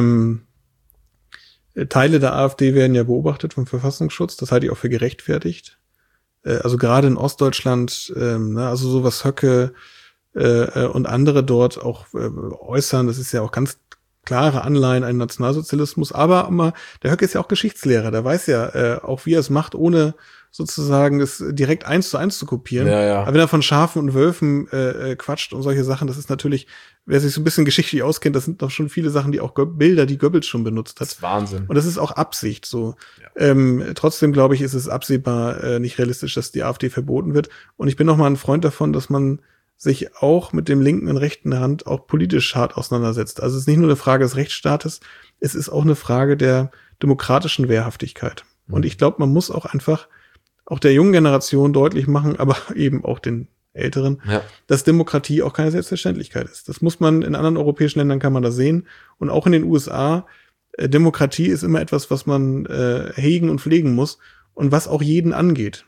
C: Teile der AfD werden ja beobachtet vom Verfassungsschutz. Das halte ich auch für gerechtfertigt. Also gerade in Ostdeutschland, also sowas Höcke und andere dort auch äußern, das ist ja auch ganz klare Anleihen an Nationalsozialismus. Aber der Höcke ist ja auch Geschichtslehrer. Der weiß ja auch, wie er es macht, ohne sozusagen es direkt 1:1 zu kopieren.
D: Ja.
C: Aber wenn er von Schafen und Wölfen quatscht und solche Sachen, das ist natürlich, wer sich so ein bisschen geschichtlich auskennt, das sind doch schon viele Sachen, die auch Bilder, die Goebbels schon benutzt hat.
D: Das ist Wahnsinn.
C: Und das ist auch Absicht so. Ja. Trotzdem, glaube ich, ist es absehbar nicht realistisch, dass die AfD verboten wird. Und ich bin noch mal ein Freund davon, dass man sich auch mit dem linken und rechten Hand auch politisch hart auseinandersetzt. Also es ist nicht nur eine Frage des Rechtsstaates, es ist auch eine Frage der demokratischen Wehrhaftigkeit. Mhm. Und ich glaube, man muss auch einfach auch der jungen Generation deutlich machen, aber eben auch den Älteren, dass Demokratie auch keine Selbstverständlichkeit ist. Das muss man, in anderen europäischen Ländern kann man das sehen. Und auch in den USA, Demokratie ist immer etwas, was man hegen und pflegen muss und was auch jeden angeht.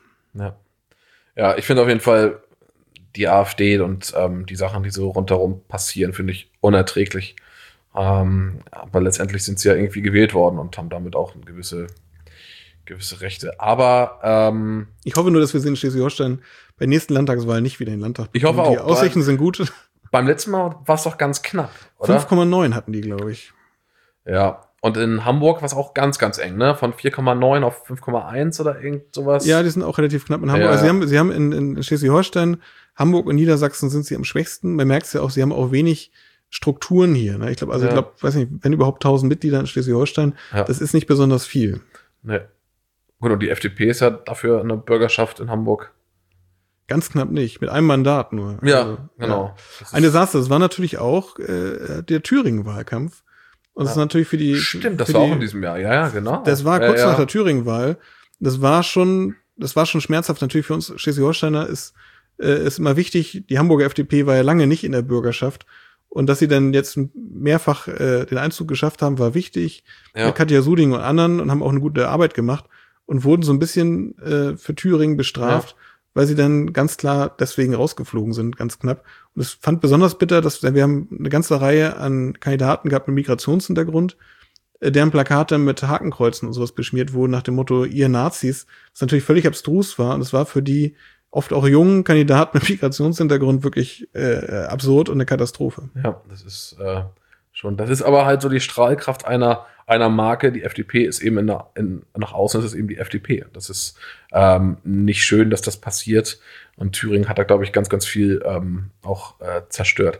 D: Ja, ich finde auf jeden Fall die AfD und die Sachen, die so rundherum passieren, finde ich unerträglich. Aber letztendlich sind sie ja irgendwie gewählt worden und haben damit auch eine gewisse Rechte. Aber
C: ich hoffe nur, dass wir sie in Schleswig-Holstein bei der nächsten Landtagswahl nicht wieder in den Landtag bekommen.
D: Ich hoffe auch.
C: Die Aussichten sind gut.
D: Beim letzten Mal war es doch ganz knapp, oder?
C: 5,9 hatten die, glaube ich.
D: Ja, und in Hamburg war es auch ganz, ganz eng, ne? Von 4,9 auf 5,1 oder irgend sowas.
C: Ja, die sind auch relativ knapp in Hamburg. Ja. Also sie haben in Schleswig-Holstein, Hamburg und Niedersachsen sind sie am schwächsten. Man merkt es ja auch, sie haben auch wenig Strukturen hier. Ne? Ich glaube, weiß nicht, wenn überhaupt 1000 Mitglieder in Schleswig-Holstein, das ist nicht besonders viel.
D: Ne. Gut, und die FDP ist ja dafür eine Bürgerschaft in Hamburg.
C: Ganz knapp nicht, mit einem Mandat nur.
D: Ja,
C: also,
D: genau.
C: Ja. Eine Sache, das war natürlich auch der Thüringen-Wahlkampf. Und das ist natürlich für die...
D: Stimmt, das war auch in diesem Jahr, ja, genau.
C: Das war kurz nach der Thüringen-Wahl. Das war schon schmerzhaft. Natürlich für uns Schleswig-Holsteiner ist immer wichtig, die Hamburger FDP war ja lange nicht in der Bürgerschaft. Und dass sie dann jetzt mehrfach den Einzug geschafft haben, war wichtig. Mit Katja Suding und anderen und haben auch eine gute Arbeit gemacht und wurden so ein bisschen für Thüringen bestraft, weil sie dann ganz klar deswegen rausgeflogen sind, ganz knapp. Und es fand besonders bitter, dass wir haben eine ganze Reihe an Kandidaten gehabt mit Migrationshintergrund, deren Plakate mit Hakenkreuzen und sowas beschmiert wurden nach dem Motto, ihr Nazis, was natürlich völlig abstrus war. Und es war für die oft auch jungen Kandidaten mit Migrationshintergrund wirklich absurd und eine Katastrophe.
D: Ja, das ist schon, das ist aber halt so die Strahlkraft einer Marke. Die FDP ist eben nach außen ist es eben die FDP. Das ist nicht schön, dass das passiert. Und Thüringen hat da, glaube ich, ganz, ganz viel auch zerstört.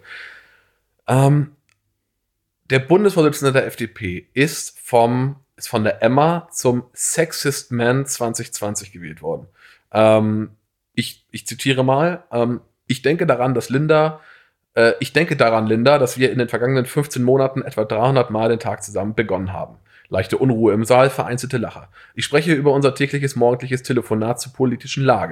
D: Der Bundesvorsitzende der FDP ist von der Emma zum Sexist Man 2020 gewählt worden. Ich zitiere mal, ich denke daran, Linda, dass wir in den vergangenen 15 Monaten etwa 300 Mal den Tag zusammen begonnen haben. Leichte Unruhe im Saal, vereinzelte Lacher. Ich spreche über unser tägliches morgendliches Telefonat zur politischen Lage. ...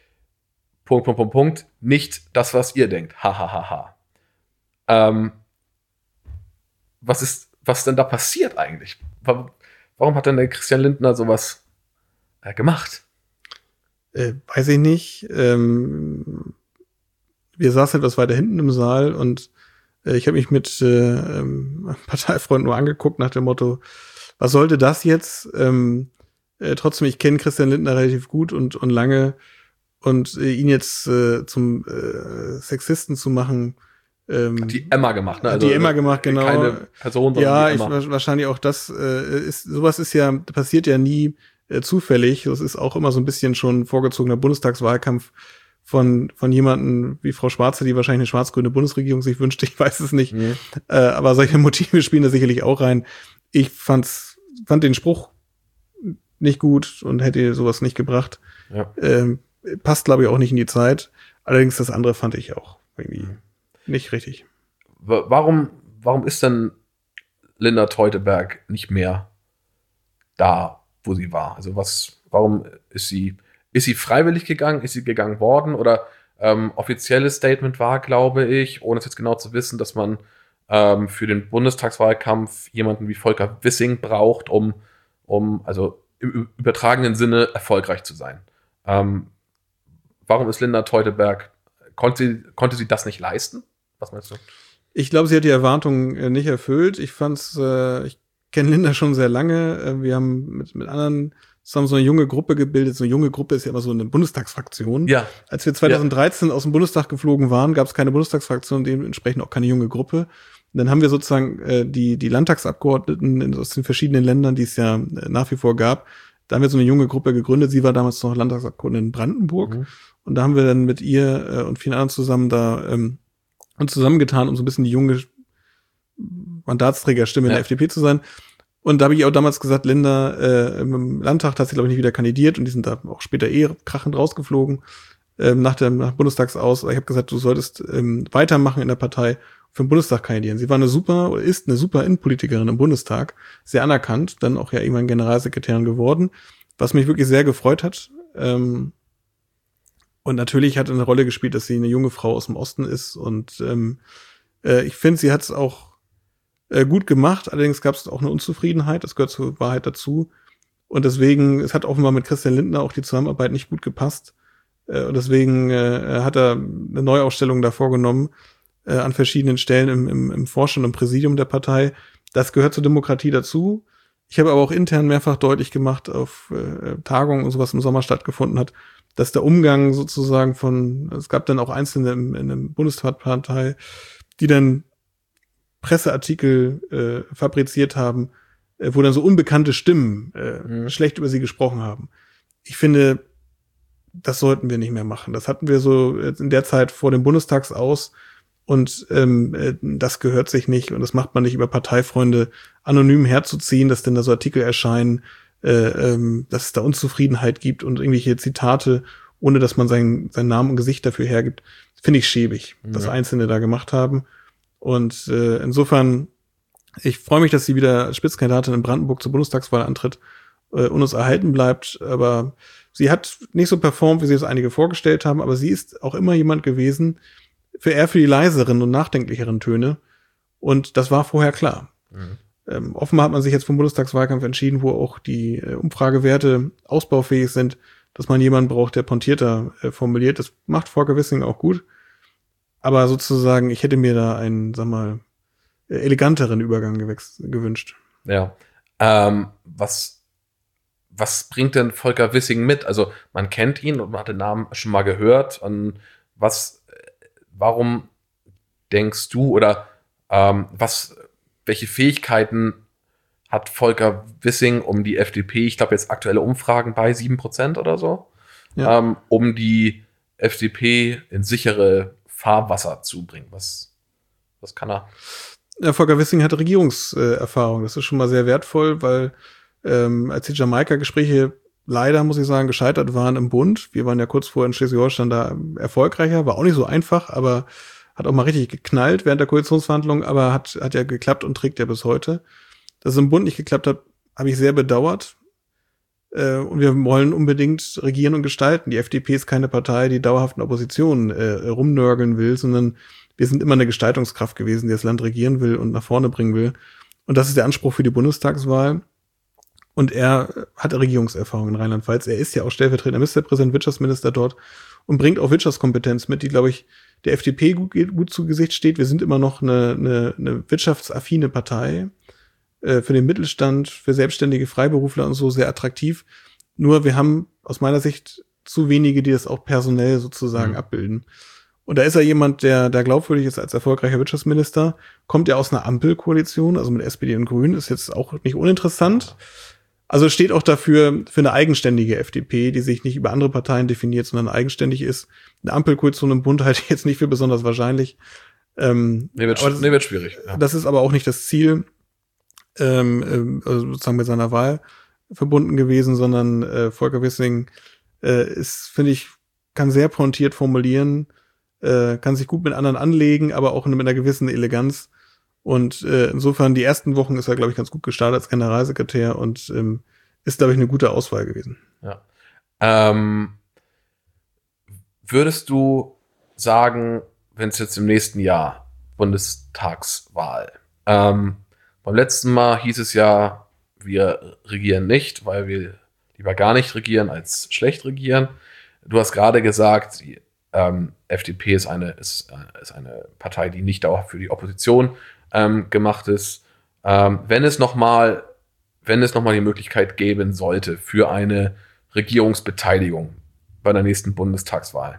D: Nicht das, was ihr denkt. Ha. Was ist denn da passiert eigentlich? Warum hat denn der Christian Lindner sowas gemacht?
C: Weiß ich nicht. Wir saßen etwas weiter hinten im Saal und ich habe mich mit einem Parteifreund nur angeguckt nach dem Motto, was sollte das jetzt? Trotzdem, ich kenne Christian Lindner relativ gut und lange und ihn jetzt zum Sexisten zu machen.
D: Hat die Emma gemacht, ne?
C: Hat die Emma gemacht, genau.
D: Keine Person, sondern
C: ja,
D: die Emma.
C: Wahrscheinlich auch das sowas ist ja, passiert ja nie zufällig. Das ist auch immer so ein bisschen schon vorgezogener Bundestagswahlkampf von jemanden wie Frau Schwarze, die wahrscheinlich eine schwarz-grüne Bundesregierung sich wünscht. Ich weiß es nicht. Mhm. Aber solche Motive spielen da sicherlich auch rein. Ich fand den Spruch nicht gut und hätte sowas nicht gebracht. Ja. Passt, glaube ich, auch nicht in die Zeit. Allerdings das andere fand ich auch irgendwie nicht richtig.
D: Warum ist denn Linda Teuteberg nicht mehr da, wo sie war? Also warum ist sie freiwillig gegangen? Ist sie gegangen worden? Oder offizielles Statement war, glaube ich, ohne es jetzt genau zu wissen, dass man für den Bundestagswahlkampf jemanden wie Volker Wissing braucht, um also im übertragenen Sinne erfolgreich zu sein. Warum ist Linda Teuteberg, konnte sie das nicht leisten? Was meinst du?
C: Ich glaube, sie hat die Erwartungen nicht erfüllt. Ich kenne Linda schon sehr lange. Wir haben mit anderen zusammen so eine junge Gruppe gebildet. So eine junge Gruppe ist ja immer so eine Bundestagsfraktion. Ja. Als wir 2013 aus dem Bundestag geflogen waren, gab es keine Bundestagsfraktion, dementsprechend auch keine junge Gruppe. Und dann haben wir sozusagen die Landtagsabgeordneten aus den verschiedenen Ländern, die es ja nach wie vor gab, da haben wir so eine junge Gruppe gegründet. Sie war damals noch Landtagsabgeordnete in Brandenburg. Mhm. Und da haben wir dann mit ihr und vielen anderen zusammen da uns zusammengetan, um so ein bisschen die junge Mandatsträgerstimme in der FDP zu sein. Und da habe ich auch damals gesagt, Linda, im Landtag hat sie, glaube ich, nicht wieder kandidiert und die sind da auch später krachend rausgeflogen nach Bundestagsaus. Ich habe gesagt, du solltest weitermachen in der Partei, für den Bundestag kandidieren. Sie war ist eine super Innenpolitikerin im Bundestag, sehr anerkannt, dann auch ja irgendwann Generalsekretärin geworden, was mich wirklich sehr gefreut hat. Und natürlich hat eine Rolle gespielt, dass sie eine junge Frau aus dem Osten ist und ich finde, sie hat es auch gut gemacht, allerdings gab es auch eine Unzufriedenheit, das gehört zur Wahrheit dazu. Und deswegen, es hat offenbar mit Christian Lindner auch die Zusammenarbeit nicht gut gepasst. Und deswegen hat er eine Neuausstellung da vorgenommen, an verschiedenen Stellen im Vorstand und Präsidium der Partei. Das gehört zur Demokratie dazu. Ich habe aber auch intern mehrfach deutlich gemacht auf Tagungen und sowas im Sommer stattgefunden hat, dass der Umgang sozusagen es gab dann auch Einzelne in der Bundestagspartei, die dann Presseartikel fabriziert haben, wo dann so unbekannte Stimmen schlecht über sie gesprochen haben. Ich finde, das sollten wir nicht mehr machen. Das hatten wir so in der Zeit vor dem Bundestagsaus und das gehört sich nicht und das macht man nicht über Parteifreunde anonym herzuziehen, dass denn da so Artikel erscheinen, dass es da Unzufriedenheit gibt und irgendwelche Zitate, ohne dass man seinen Namen und Gesicht dafür hergibt. Finde ich schäbig, was Einzelne da gemacht haben. Und insofern, ich freue mich, dass sie wieder als Spitzenkandidatin in Brandenburg zur Bundestagswahl antritt und uns erhalten bleibt. Aber sie hat nicht so performt, wie sie es einige vorgestellt haben, aber sie ist auch immer jemand gewesen, eher für die leiseren und nachdenklicheren Töne. Und das war vorher klar. Mhm. Offenbar hat man sich jetzt vom Bundestagswahlkampf entschieden, wo auch die Umfragewerte ausbaufähig sind, dass man jemanden braucht, der pointierter formuliert. Das macht Volker Wissing auch gut. Aber sozusagen, ich hätte mir da einen, eleganteren Übergang gewünscht.
D: Ja. Was bringt denn Volker Wissing mit? Also man kennt ihn und man hat den Namen schon mal gehört. Und warum denkst du oder welche Fähigkeiten hat Volker Wissing, um die FDP, ich glaube jetzt aktuelle Umfragen bei 7% oder so, ja. Um die FDP in sichere Fahrwasser zu bringen? Was kann er?
C: Ja, Volker Wissing hat Regierungserfahrung. Das ist schon mal sehr wertvoll, weil als die Jamaika-Gespräche leider, muss ich sagen, gescheitert waren im Bund. Wir waren ja kurz vorher in Schleswig-Holstein da erfolgreicher. War auch nicht so einfach, aber hat auch mal richtig geknallt während der Koalitionsverhandlungen, aber hat ja geklappt und trägt ja bis heute. Dass es im Bund nicht geklappt hat, habe ich sehr bedauert. Und wir wollen unbedingt regieren und gestalten. Die FDP ist keine Partei, die dauerhaft in Opposition rumnörgeln will, sondern wir sind immer eine Gestaltungskraft gewesen, die das Land regieren will und nach vorne bringen will. Und das ist der Anspruch für die Bundestagswahl. Und er hat Regierungserfahrung in Rheinland-Pfalz. Er ist ja auch stellvertretender Ministerpräsident, Wirtschaftsminister dort und bringt auch Wirtschaftskompetenz mit, die, glaube ich, der FDP gut zu Gesicht steht. Wir sind immer noch eine wirtschaftsaffine Partei, für den Mittelstand, für selbstständige Freiberufler und so sehr attraktiv. Nur wir haben aus meiner Sicht zu wenige, die das auch personell sozusagen abbilden. Und da ist er jemand, der glaubwürdig ist als erfolgreicher Wirtschaftsminister. Kommt er aus einer Ampelkoalition, also mit SPD und Grünen, ist jetzt auch nicht uninteressant. Also steht auch dafür für eine eigenständige FDP, die sich nicht über andere Parteien definiert, sondern eigenständig ist. Eine Ampelkoalition im Bund halte ich jetzt nicht für besonders wahrscheinlich.
D: Wird schwierig. Ja.
C: Das ist aber auch nicht das Ziel, also sozusagen mit seiner Wahl verbunden gewesen, sondern Volker Wissing ist, finde ich, kann sehr pointiert formulieren, kann sich gut mit anderen anlegen, aber auch mit einer gewissen Eleganz. Und insofern, die ersten Wochen ist er, glaube ich, ganz gut gestartet als Generalsekretär und ist, glaube ich, eine gute Auswahl gewesen.
D: Ja. Würdest du sagen, wenn es jetzt im nächsten Jahr Bundestagswahl, beim letzten Mal hieß es ja, wir regieren nicht, weil wir lieber gar nicht regieren als schlecht regieren. Du hast gerade gesagt, die FDP ist eine Partei, die nicht auch für die Opposition gemacht ist. Wenn es noch mal die Möglichkeit geben sollte für eine Regierungsbeteiligung bei der nächsten Bundestagswahl,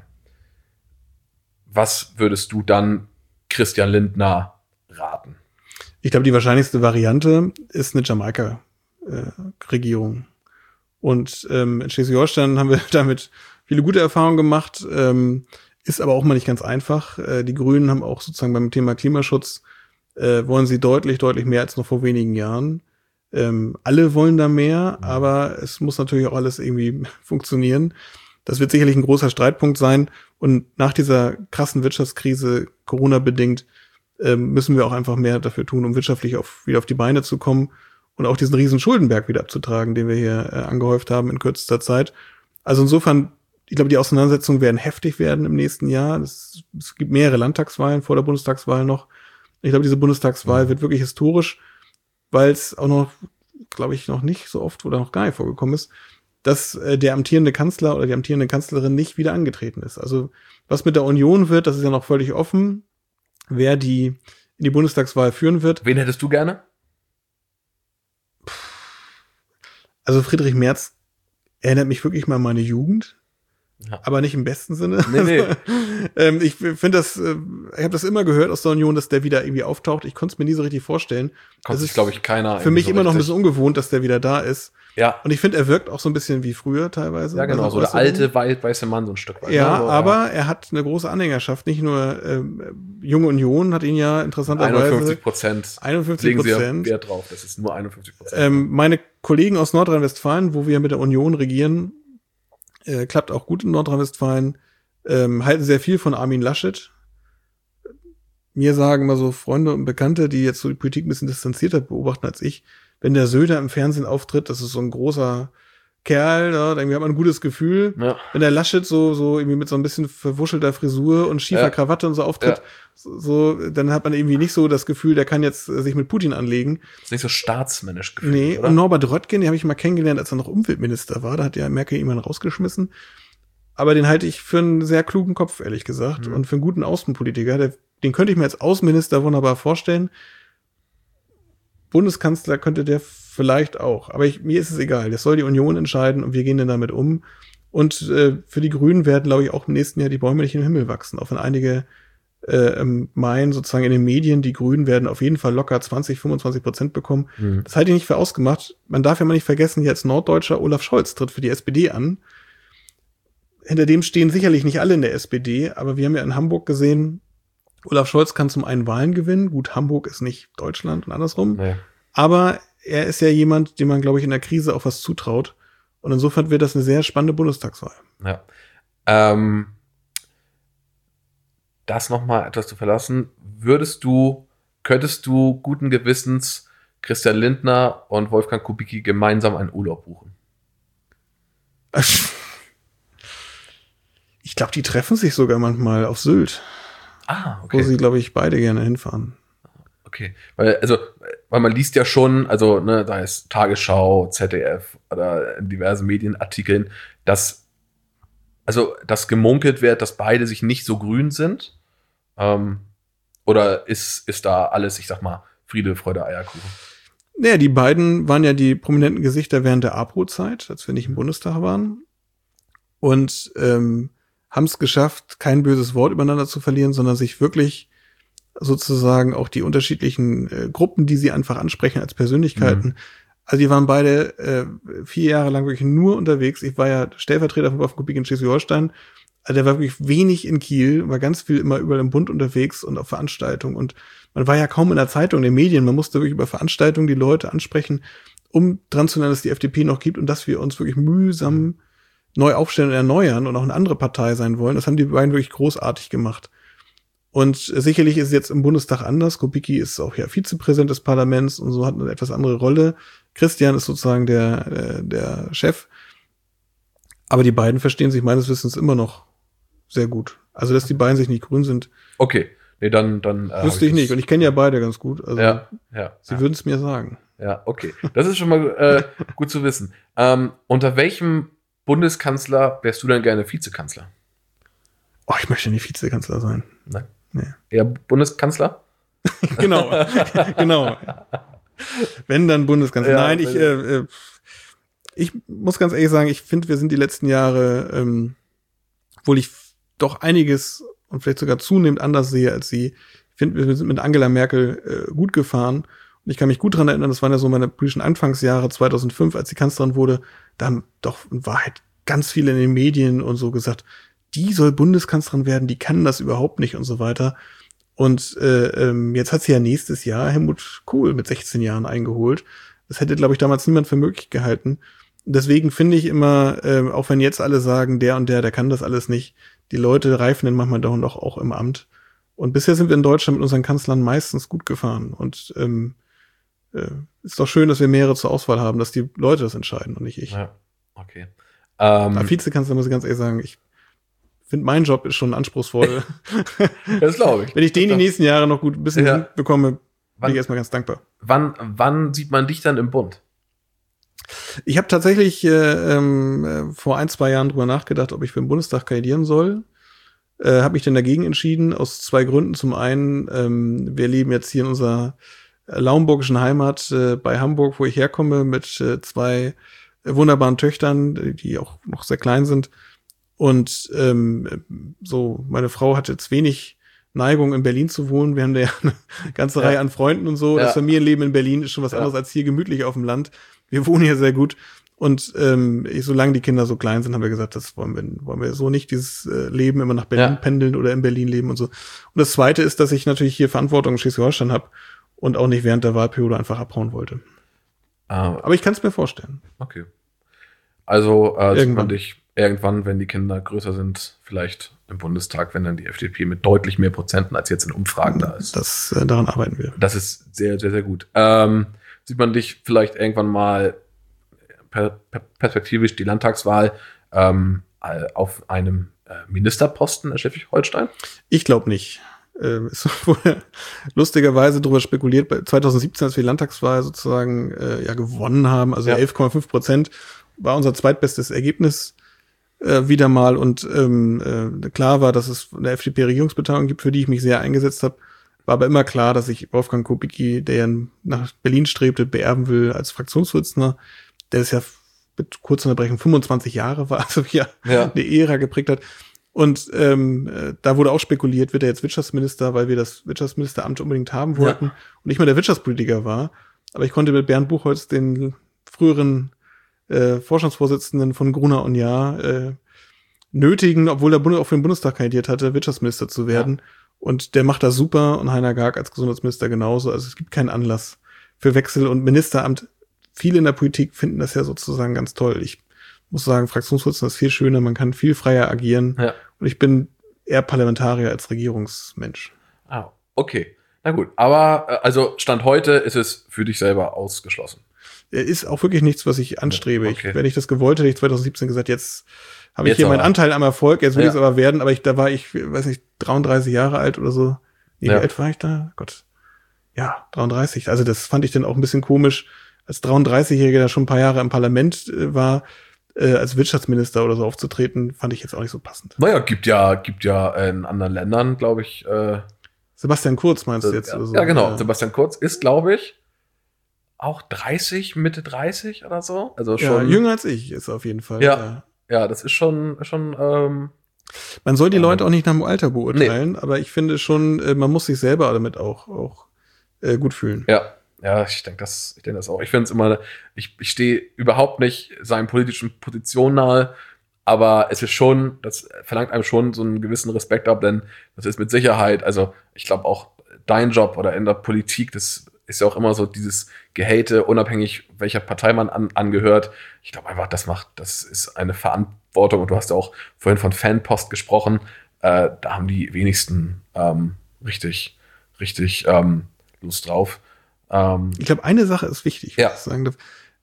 D: was würdest du dann Christian Lindner raten?
C: Ich glaube, die wahrscheinlichste Variante ist eine Jamaika-Regierung. Und in Schleswig-Holstein haben wir damit viele gute Erfahrungen gemacht, ist aber auch mal nicht ganz einfach. Die Grünen haben auch sozusagen beim Thema Klimaschutz wollen sie deutlich mehr als noch vor wenigen Jahren. Alle wollen da mehr, aber es muss natürlich auch alles irgendwie funktionieren. Das wird sicherlich ein großer Streitpunkt sein. Und nach dieser krassen Wirtschaftskrise, Corona-bedingt, müssen wir auch einfach mehr dafür tun, um wirtschaftlich wieder auf die Beine zu kommen und auch diesen riesen Schuldenberg wieder abzutragen, den wir hier angehäuft haben in kürzester Zeit. Also insofern, ich glaube, die Auseinandersetzungen werden heftig werden im nächsten Jahr. Es gibt mehrere Landtagswahlen vor der Bundestagswahl noch. Ich glaube, diese Bundestagswahl wird wirklich historisch, weil es auch noch, glaube ich, noch nicht so oft oder noch gar nicht vorgekommen ist, dass der amtierende Kanzler oder die amtierende Kanzlerin nicht wieder angetreten ist. Also was mit der Union wird, das ist ja noch völlig offen, wer die in die Bundestagswahl führen wird.
D: Wen hättest du gerne?
C: Also Friedrich Merz erinnert mich wirklich mal an meine Jugend. Ja. Aber nicht im besten Sinne.
D: Nee.
C: Ich finde das, ich habe das immer gehört aus der Union, dass der wieder irgendwie auftaucht. Ich konnte es mir nie so richtig vorstellen.
D: Das ist, glaube ich, keiner.
C: Für mich so immer noch ein bisschen ungewohnt, dass der wieder da ist.
D: Ja.
C: Und ich finde, er wirkt auch so ein bisschen wie früher teilweise.
D: Ja, genau, so der alte, weiße Mann so ein Stück weit.
C: Ja, so, aber er hat eine große Anhängerschaft. Nicht nur Junge Union hat ihn ja interessanterweise
D: 51%. Legen Sie ja Wert drauf, das ist nur 51%.
C: Meine Kollegen aus Nordrhein-Westfalen, wo wir mit der Union regieren, klappt auch gut in Nordrhein-Westfalen, halten sehr viel von Armin Laschet. Mir sagen immer so Freunde und Bekannte, die jetzt so die Politik ein bisschen distanzierter beobachten als ich, wenn der Söder im Fernsehen auftritt, das ist so ein großer Kerl, ja, irgendwie hat man ein gutes Gefühl. Ja. Wenn der Laschet so irgendwie mit so ein bisschen verwuschelter Frisur und schiefer Krawatte und so auftritt, so, dann hat man irgendwie nicht so das Gefühl, der kann jetzt sich mit Putin anlegen.
D: Das ist nicht so staatsmännisch gefühlt,
C: nee, oder? Und Norbert Röttgen, den habe ich mal kennengelernt, als er noch Umweltminister war. Da hat ja Merkel ihn rausgeschmissen. Aber den halte ich für einen sehr klugen Kopf, ehrlich gesagt. Und für einen guten Außenpolitiker. Den könnte ich mir als Außenminister wunderbar vorstellen. Bundeskanzler könnte der vielleicht auch. Aber mir ist es egal. Das soll die Union entscheiden und wir gehen dann damit um. Und für die Grünen werden, glaube ich, auch im nächsten Jahr die Bäume nicht in den Himmel wachsen. Auch wenn einige meinen, sozusagen in den Medien, die Grünen werden auf jeden Fall locker 20-25% bekommen. Das halte ich nicht für ausgemacht. Man darf ja mal nicht vergessen, hier als Norddeutscher Olaf Scholz tritt für die SPD an. Hinter dem stehen sicherlich nicht alle in der SPD, aber wir haben ja in Hamburg gesehen, Olaf Scholz kann zum einen Wahlen gewinnen. Gut, Hamburg ist nicht Deutschland und andersrum. Nee. Aber er ist ja jemand, dem man, glaube ich, in der Krise auch was zutraut. Und insofern wird das eine sehr spannende Bundestagswahl.
D: Ja. Das nochmal etwas zu verlassen. Könntest du guten Gewissens Christian Lindner und Wolfgang Kubicki gemeinsam einen Urlaub buchen?
C: Ich glaube, die treffen sich sogar manchmal auf Sylt.
D: Ah, okay.
C: Wo sie, glaube ich, beide gerne hinfahren.
D: Okay. Weil man liest ja schon, also, ne, da ist Tagesschau, ZDF oder in diversen Medienartikeln, dass gemunkelt wird, dass beide sich nicht so grün sind. Oder ist da alles, ich sag mal, Friede, Freude, Eierkuchen?
C: Naja, die beiden waren ja die prominenten Gesichter während der APO-Zeit, als wir nicht im Bundestag waren. Und haben es geschafft, kein böses Wort übereinander zu verlieren, sondern sich wirklich sozusagen auch die unterschiedlichen Gruppen, die sie einfach ansprechen als Persönlichkeiten. Also die waren beide 4 Jahre lang wirklich nur unterwegs. Ich war ja Stellvertreter von Wolfgang Kubicki in Schleswig-Holstein. Also der war wirklich wenig in Kiel, war ganz viel immer überall im Bund unterwegs und auf Veranstaltungen. Und man war ja kaum in der Zeitung, in den Medien. Man musste wirklich über Veranstaltungen die Leute ansprechen, um dran zu lernen, dass die FDP noch gibt und dass wir uns wirklich mühsam neu aufstellen und erneuern und auch eine andere Partei sein wollen. Das haben die beiden wirklich großartig gemacht. Und sicherlich ist es jetzt im Bundestag anders. Kubicki ist auch ja Vizepräsident des Parlaments und so hat eine etwas andere Rolle. Christian ist sozusagen der Chef. Aber die beiden verstehen sich meines Wissens immer noch sehr gut. Also, dass die beiden sich nicht grün sind.
D: Okay. Nee, dann
C: wüsste ich nicht. Und ich kenne ja beide ganz gut. Also,
D: ja.
C: Sie würden es mir sagen.
D: Ja, okay. Das ist schon mal gut zu wissen. Unter welchem Bundeskanzler wärst du denn gerne Vizekanzler?
C: Oh, ich möchte nicht Vizekanzler sein.
D: Nein.
C: Nee.
D: Eher Bundeskanzler?
C: Genau. Wenn, dann Bundeskanzler.
D: Ja,
C: nein, ich muss ganz ehrlich sagen, ich finde, wir sind die letzten Jahre, obwohl ich doch einiges und vielleicht sogar zunehmend anders sehe als Sie, ich finde, wir sind mit Angela Merkel gut gefahren. Und ich kann mich gut dran erinnern, das waren ja so meine politischen Anfangsjahre 2005, als sie Kanzlerin wurde. Da haben doch in Wahrheit ganz viele in den Medien und so gesagt, die soll Bundeskanzlerin werden, die kann das überhaupt nicht und so weiter. Und jetzt hat sie ja nächstes Jahr Helmut Kohl mit 16 Jahren eingeholt. Das hätte, glaube ich, damals niemand für möglich gehalten. Deswegen finde ich immer, auch wenn jetzt alle sagen, der und der kann das alles nicht, die Leute reifen dann manchmal doch auch im Amt. Und bisher sind wir in Deutschland mit unseren Kanzlern meistens gut gefahren. Und ist doch schön, dass wir mehrere zur Auswahl haben, dass die Leute das entscheiden und nicht ich.
D: Ja, okay.
C: Als Vizekanzler muss ich ganz ehrlich sagen, ich finde, mein Job ist schon anspruchsvoll.
D: Das glaube ich.
C: Wenn ich den die nächsten Jahre noch gut ein bisschen hinbekomme, bin ich erstmal ganz dankbar.
D: Wann sieht man dich dann im Bund?
C: Ich habe tatsächlich vor 1-2 Jahren drüber nachgedacht, ob ich für den Bundestag kandidieren soll. Habe mich dann dagegen entschieden, aus 2 Gründen. Zum einen, wir leben jetzt hier in unserer laumburgischen Heimat bei Hamburg, wo ich herkomme, mit 2 wunderbaren Töchtern, die auch noch sehr klein sind. Und so, meine Frau hat jetzt wenig Neigung, in Berlin zu wohnen. Wir haben da ja eine ganze Reihe an Freunden und so. Ja. Das Familienleben in Berlin ist schon was anderes als hier gemütlich auf dem Land. Wir wohnen hier sehr gut. Und solange die Kinder so klein sind, haben wir gesagt, das wollen wir so nicht, dieses Leben immer nach Berlin pendeln oder in Berlin leben und so. Und das Zweite ist, dass ich natürlich hier Verantwortung in Schleswig-Holstein habe und auch nicht während der Wahlperiode einfach abhauen wollte. Aber ich kann es mir vorstellen.
D: Okay. Also sieht man dich irgendwann, wenn die Kinder größer sind, vielleicht im Bundestag, wenn dann die FDP mit deutlich mehr Prozenten als jetzt in Umfragen da ist.
C: Daran arbeiten wir.
D: Das ist sehr, sehr, sehr gut. Sieht man dich vielleicht irgendwann mal perspektivisch die Landtagswahl auf einem Ministerposten in Schleswig-Holstein? Ich
C: glaube nicht. Es wurde lustigerweise darüber spekuliert, 2017, als wir die Landtagswahl sozusagen gewonnen haben, also 11,5% war unser zweitbestes Ergebnis wieder mal. Und klar war, dass es eine FDP-Regierungsbeteiligung gibt, für die ich mich sehr eingesetzt habe. War aber immer klar, dass ich Wolfgang Kubicki, der ja nach Berlin strebte, beerben will als Fraktionsvorsitzender, der ist ja mit kurzer Unterbrechung 25 Jahre war, also eine Ära geprägt hat. Und da wurde auch spekuliert, wird er jetzt Wirtschaftsminister, weil wir das Wirtschaftsministeramt unbedingt haben wollten und nicht mal der Wirtschaftspolitiker war. Aber ich konnte mit Bernd Buchholz, den früheren Vorstandsvorsitzenden von Gruner und Jahr, nötigen, obwohl er auch für den Bundestag kandidiert hatte, Wirtschaftsminister zu werden. Ja. Und der macht das super und Heiner Garg als Gesundheitsminister genauso. Also es gibt keinen Anlass für Wechsel und Ministeramt. Viele in der Politik finden das ja sozusagen ganz toll. Ich muss sagen, Fraktionsvorsitzender ist viel schöner, man kann viel freier agieren. Ja. Und ich bin eher Parlamentarier als Regierungsmensch.
D: Ah, okay. Na gut, aber also Stand heute ist es für dich selber ausgeschlossen.
C: Ist auch wirklich nichts, was ich anstrebe. Okay. Wenn ich das gewollt hätte, ich 2017 gesagt, jetzt habe ich hier meinen Anteil am Erfolg, jetzt will ich es aber werden, aber da war ich, weiß nicht, 33 Jahre alt oder so. Wie alt war ich da? Gott. ja, 33. Also das fand ich dann auch ein bisschen komisch, als 33-Jähriger, der schon ein paar Jahre im Parlament war, als Wirtschaftsminister oder so aufzutreten, fand ich jetzt auch nicht so passend.
D: Naja, gibt ja in anderen Ländern, glaube ich.
C: Sebastian Kurz meinst du jetzt?
D: Ja,
C: oder so?
D: ja, genau. Sebastian Kurz ist, glaube ich, auch 30, Mitte 30 oder so. Also schon
C: jünger als ich ist auf jeden Fall.
D: Ja, das ist schon
C: man soll die Leute auch nicht nach dem Alter beurteilen, aber ich finde schon, man muss sich selber damit auch gut fühlen.
D: Ja, ich denke das auch. Ich finde es immer, ich stehe überhaupt nicht seinen politischen Positionen nahe, aber es ist schon, das verlangt einem schon so einen gewissen Respekt ab, denn das ist mit Sicherheit, also ich glaube auch dein Job oder in der Politik, das ist ja auch immer so dieses Gehate, unabhängig welcher Partei man angehört. Ich glaube einfach, das ist eine Verantwortung und du hast ja auch vorhin von Fanpost gesprochen, da haben die wenigsten richtig Lust drauf.
C: Ich glaube, eine Sache ist wichtig, wenn ich das sagen darf.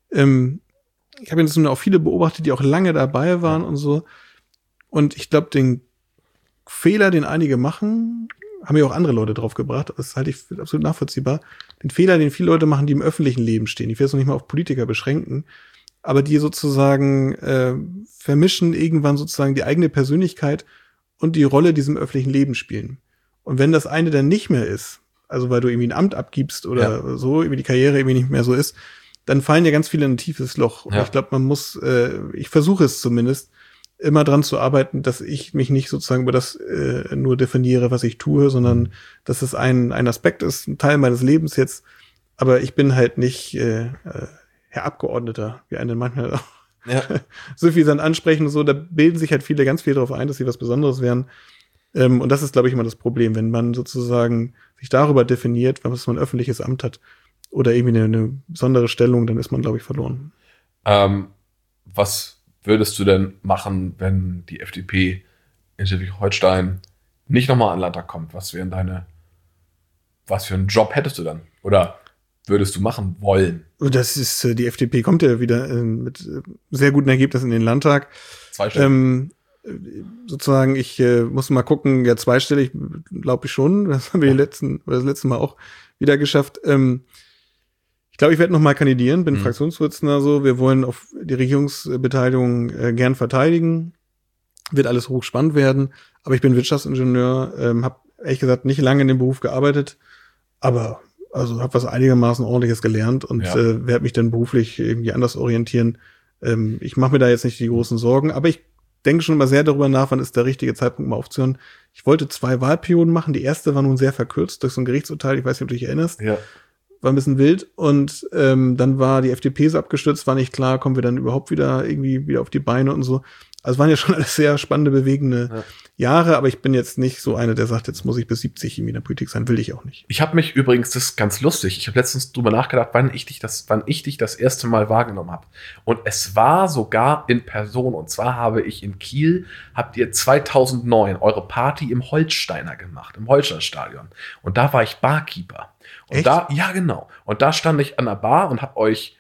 C: Ich habe jetzt nun auch viele beobachtet, die auch lange dabei waren und so. Und ich glaube, den Fehler, den einige machen, haben ja auch andere Leute drauf gebracht, das halte ich für absolut nachvollziehbar. Den Fehler, den viele Leute machen, die im öffentlichen Leben stehen, ich will es noch nicht mal auf Politiker beschränken, aber die sozusagen vermischen irgendwann sozusagen die eigene Persönlichkeit und die Rolle, die sie im öffentlichen Leben spielen. Und wenn das eine dann nicht mehr ist, also weil du irgendwie ein Amt abgibst oder so, irgendwie die Karriere irgendwie nicht mehr so ist, dann fallen ja ganz viele in ein tiefes Loch. Und ich glaube, man muss, ich versuche es zumindest, immer dran zu arbeiten, dass ich mich nicht sozusagen über das nur definiere, was ich tue, sondern dass es ein Aspekt ist, ein Teil meines Lebens jetzt. Aber ich bin halt nicht Herr Abgeordneter, wie einen manchmal auch so viel dann ansprechen und so. Da bilden sich halt viele ganz viel darauf ein, dass sie was Besonderes wären. Und das ist, glaube ich, immer das Problem, wenn man sozusagen sich darüber definiert, was man ein öffentliches Amt hat oder irgendwie eine besondere Stellung, dann ist man, glaube ich, verloren.
D: Was würdest du denn machen, wenn die FDP in Schleswig-Holstein nicht nochmal an den Landtag kommt? Was für einen Job hättest du dann? Oder würdest du machen wollen?
C: Das ist, die FDP kommt ja wieder mit sehr guten Ergebnissen in den Landtag.
D: Zweistellig.
C: Sozusagen, ich muss mal gucken, ja, zweistellig, glaube ich schon. Das haben wir das letzte Mal auch wieder geschafft. Ich glaube, ich werde noch mal kandidieren, bin Fraktionsvorsitzender so. Wir wollen auf die Regierungsbeteiligung gern verteidigen. Wird alles hochspannend werden. Aber ich bin Wirtschaftsingenieur, habe ehrlich gesagt nicht lange in dem Beruf gearbeitet, aber also habe was einigermaßen Ordentliches gelernt und werde mich dann beruflich irgendwie anders orientieren. Ich mache mir da jetzt nicht die großen Sorgen, aber ich denke schon immer sehr darüber nach, wann ist der richtige Zeitpunkt, mal aufzuhören. Ich wollte 2 Wahlperioden machen. Die erste war nun sehr verkürzt durch so ein Gerichtsurteil. Ich weiß nicht, ob du dich erinnerst.
D: Ja.
C: War ein bisschen wild. Und dann war die FDP so abgestürzt, war nicht klar, kommen wir dann überhaupt wieder auf die Beine und so. Also es waren ja schon alles sehr spannende, bewegende Jahre, aber ich bin jetzt nicht so einer, der sagt, jetzt muss ich bis 70 irgendwie in der Politik sein, will ich auch nicht.
D: Ich habe mich übrigens, das ist ganz lustig, ich habe letztens drüber nachgedacht, wann ich dich das erste Mal wahrgenommen habe. Und es war sogar in Person. Und zwar habt ihr 2009 eure Party im Holsteiner gemacht, im Holsteinstadion. Und da war ich Barkeeper. Und
C: Echt?
D: Ja, genau. Und da stand ich an der Bar und habe euch,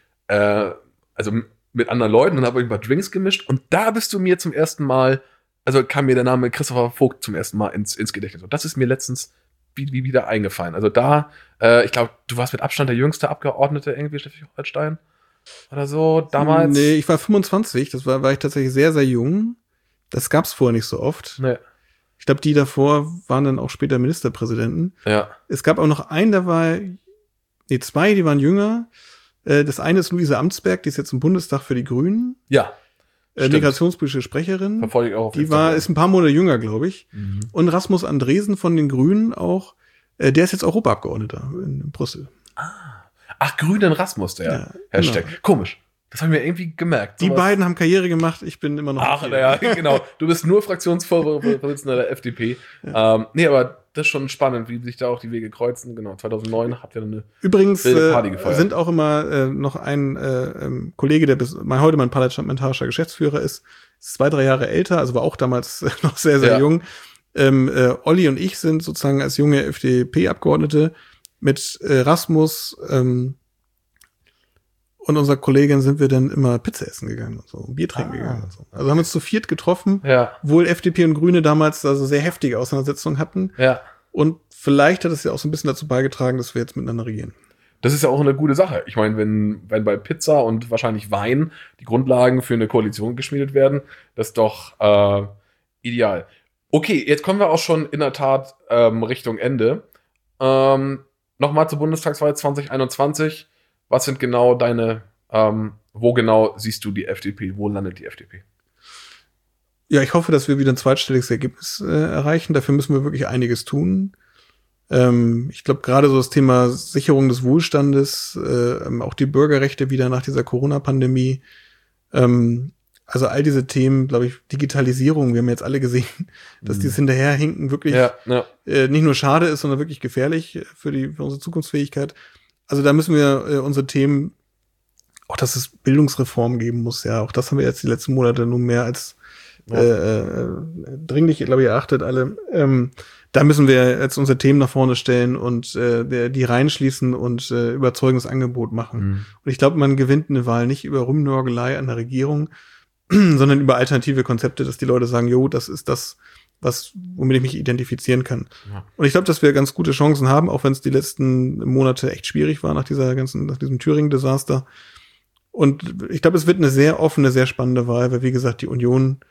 D: mit anderen Leuten und habe euch ein paar Drinks gemischt. Und da bist du mir zum ersten Mal, also kam mir der Name Christopher Vogt zum ersten Mal ins Gedächtnis. Und das ist mir letztens wie wieder eingefallen. Also da, ich glaube, du warst mit Abstand der jüngste Abgeordnete irgendwie Schleswig-Holstein oder so damals.
C: Nee, ich war 25, das war ich tatsächlich sehr, sehr jung. Das gab's vorher nicht so oft.
D: Nee.
C: Ich glaube, die davor waren dann auch später Ministerpräsidenten.
D: Ja.
C: Es gab auch noch einen, zwei, die waren jünger. Das eine ist Luise Amtsberg, die ist jetzt im Bundestag für die Grünen.
D: Ja.
C: Migrationspolitische Sprecherin.
D: Verfolge ich auch auf
C: Die ist ein paar Monate jünger, glaube ich.
D: Mhm.
C: Und Rasmus Andresen von den Grünen auch. Der ist jetzt Europaabgeordneter in Brüssel.
D: Ach, Grünen Rasmus, der
C: Ja,
D: Hashtag.
C: genau.
D: Komisch. Das haben wir irgendwie gemerkt.
C: Die beiden haben Karriere gemacht, ich bin immer noch.
D: Ach, ja, genau. Du bist nur Fraktionsvorsitzender der FDP. Nee, aber das ist schon spannend, wie sich da auch die Wege kreuzen. Genau, 2009 habt ihr eine
C: Übrigens
D: wilde Party gefeiert.
C: Sind auch immer noch ein Kollege, der heute mein parlamentarischer Geschäftsführer ist 2-3 Jahre älter, also war auch damals noch sehr, sehr jung. Olli und ich sind sozusagen als junge FDP-Abgeordnete mit Rasmus und unserer Kollegin sind wir dann immer Pizza essen gegangen und so, Bier trinken gegangen und so. Also haben uns zu viert getroffen,
D: Ja.
C: obwohl FDP und Grüne damals also sehr heftige Auseinandersetzungen hatten.
D: Ja.
C: Und vielleicht hat es ja auch so ein bisschen dazu beigetragen, dass wir jetzt miteinander regieren.
D: Das ist ja auch eine gute Sache. Ich meine, wenn bei Pizza und wahrscheinlich Wein die Grundlagen für eine Koalition geschmiedet werden, das ist doch ideal. Okay, jetzt kommen wir auch schon in der Tat Richtung Ende. Nochmal zur Bundestagswahl 2021. Was sind genau deine, wo genau siehst du die FDP? Wo landet die FDP?
C: Ja, ich hoffe, dass wir wieder ein zweistelliges Ergebnis erreichen. Dafür müssen wir wirklich einiges tun. Ich glaube, gerade so das Thema Sicherung des Wohlstandes, auch die Bürgerrechte wieder nach dieser Corona-Pandemie, also all diese Themen, glaube ich, Digitalisierung, wir haben jetzt alle gesehen, dass dieses Hinterherhinken wirklich nicht nur schade ist, sondern wirklich gefährlich für unsere Zukunftsfähigkeit. Also da müssen wir unsere Themen, auch dass es Bildungsreform geben muss, ja, auch das haben wir jetzt die letzten Monate nun mehr als dringlich, glaube ich, erachtet alle. Da müssen wir jetzt unsere Themen nach vorne stellen und die reinschließen und überzeugendes Angebot machen. Und ich glaube, man gewinnt eine Wahl nicht über Rumnörgelei an der Regierung, sondern über alternative Konzepte, dass die Leute sagen, jo, das ist das, womit ich mich identifizieren kann. Ja. Und ich glaube, dass wir ganz gute Chancen haben, auch wenn es die letzten Monate echt schwierig war nach diesem Thüringen-Desaster. Und ich glaube, es wird eine sehr offene, sehr spannende Wahl, weil, wie gesagt, die Union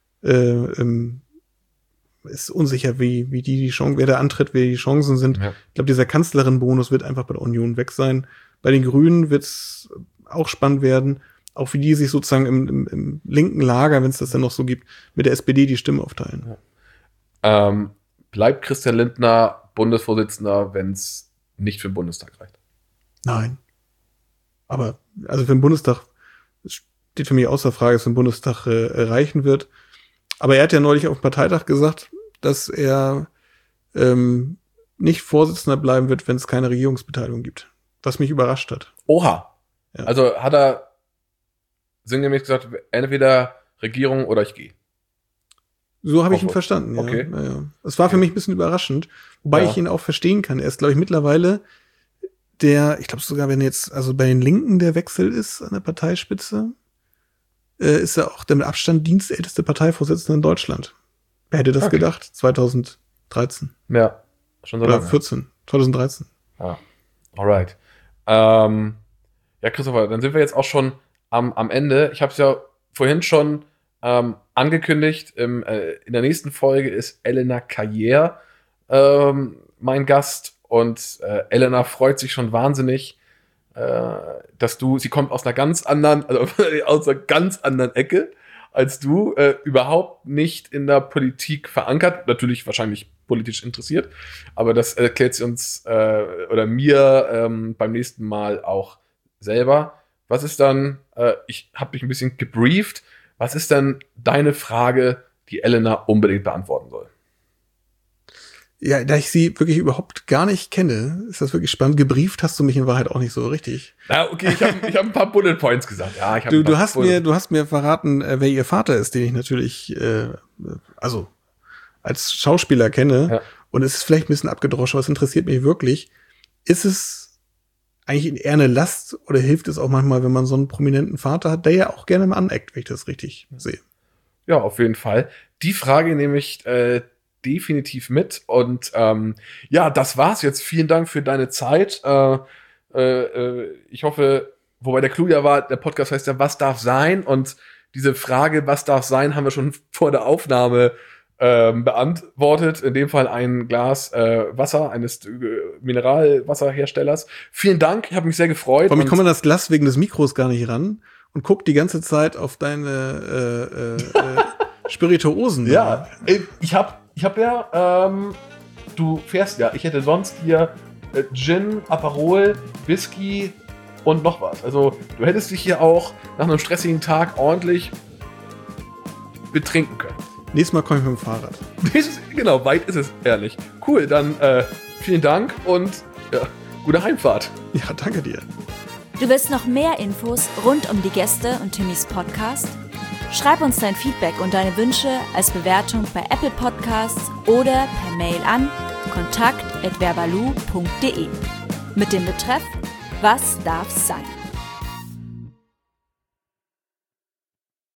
C: ist unsicher, wer da antritt, wie die Chancen sind. Ja. Ich glaube, dieser Kanzlerin-Bonus wird einfach bei der Union weg sein. Bei den Grünen wird es auch spannend werden, auch wie die sich sozusagen im linken Lager, wenn es das dann noch so gibt, mit der SPD die Stimmen aufteilen.
D: Ja. Bleibt Christian Lindner Bundesvorsitzender, wenn es nicht für den Bundestag reicht?
C: Nein. Aber also für den Bundestag steht für mich außer Frage, dass für den Bundestag reichen wird. Aber er hat ja neulich auf dem Parteitag gesagt, dass er nicht Vorsitzender bleiben wird, wenn es keine Regierungsbeteiligung gibt. Was mich überrascht hat.
D: Oha. Ja. Also hat er sinngemäß gesagt, entweder Regierung oder ich gehe.
C: So habe ich ihn verstanden, ja.
D: Okay.
C: Ja. Es war für mich ein bisschen überraschend, wobei ich ihn auch verstehen kann. Er ist, glaube ich, mittlerweile ich glaube sogar, wenn jetzt, also bei den Linken der Wechsel ist an der Parteispitze, ist er auch der mit Abstand dienstälteste Parteivorsitzende in Deutschland. Wer hätte das gedacht? 2013.
D: Ja, schon so lange.
C: Oder 2013.
D: Ja, alright. Ja, Christopher, dann sind wir jetzt auch schon am Ende. Ich habe es ja vorhin schon angekündigt. In der nächsten Folge ist Elena Carrière mein Gast. Und Elena freut sich schon wahnsinnig, dass sie kommt aus einer ganz anderen Ecke als du, überhaupt nicht in der Politik verankert, natürlich wahrscheinlich politisch interessiert, aber das erklärt sie uns oder mir beim nächsten Mal auch selber. Was ist dann, ich habe dich ein bisschen gebrieft, was ist dann deine Frage, die Elena unbedingt beantworten soll?
C: Ja, da ich sie wirklich überhaupt gar nicht kenne, ist das wirklich spannend. Gebrieft hast du mich in Wahrheit auch nicht so richtig.
D: Ja, okay, ich hab ein paar Bullet Points gesagt. Ja,
C: du hast mir verraten, wer ihr Vater ist, den ich natürlich also als Schauspieler kenne. Ja. Und es ist vielleicht ein bisschen abgedroschen, aber es interessiert mich wirklich. Ist es eigentlich eher eine Last oder hilft es auch manchmal, wenn man so einen prominenten Vater hat, der ja auch gerne mal aneckt, wenn ich das richtig sehe? Ja,
D: auf jeden Fall. Die Frage nehme ich definitiv mit. Und ja, das war's jetzt. Vielen Dank für deine Zeit. Ich hoffe, wobei der Clou ja war, der Podcast heißt ja, was darf sein? Und diese Frage, was darf sein, haben wir schon vor der Aufnahme beantwortet. In dem Fall ein Glas Wasser eines Mineralwasserherstellers. Vielen Dank, ich habe mich sehr gefreut.
C: Ich komme an das Glas wegen des Mikros gar nicht ran und guck die ganze Zeit auf deine Spirituosen.
D: Ja, ich hab ja, du fährst ja, ich hätte sonst hier Gin, Aperol, Whisky und noch was. Also du hättest dich hier auch nach einem stressigen Tag ordentlich betrinken können.
C: Nächstes Mal komme ich mit dem Fahrrad.
D: Genau, weit ist es, ehrlich. Cool, dann vielen Dank und ja, gute Heimfahrt.
C: Ja, danke dir.
A: Du willst noch mehr Infos rund um die Gäste und Timmys Podcast? Schreib uns dein Feedback und deine Wünsche als Bewertung bei Apple Podcasts oder per Mail an kontakt@verbalu.de mit dem Betreff Was darf's sein?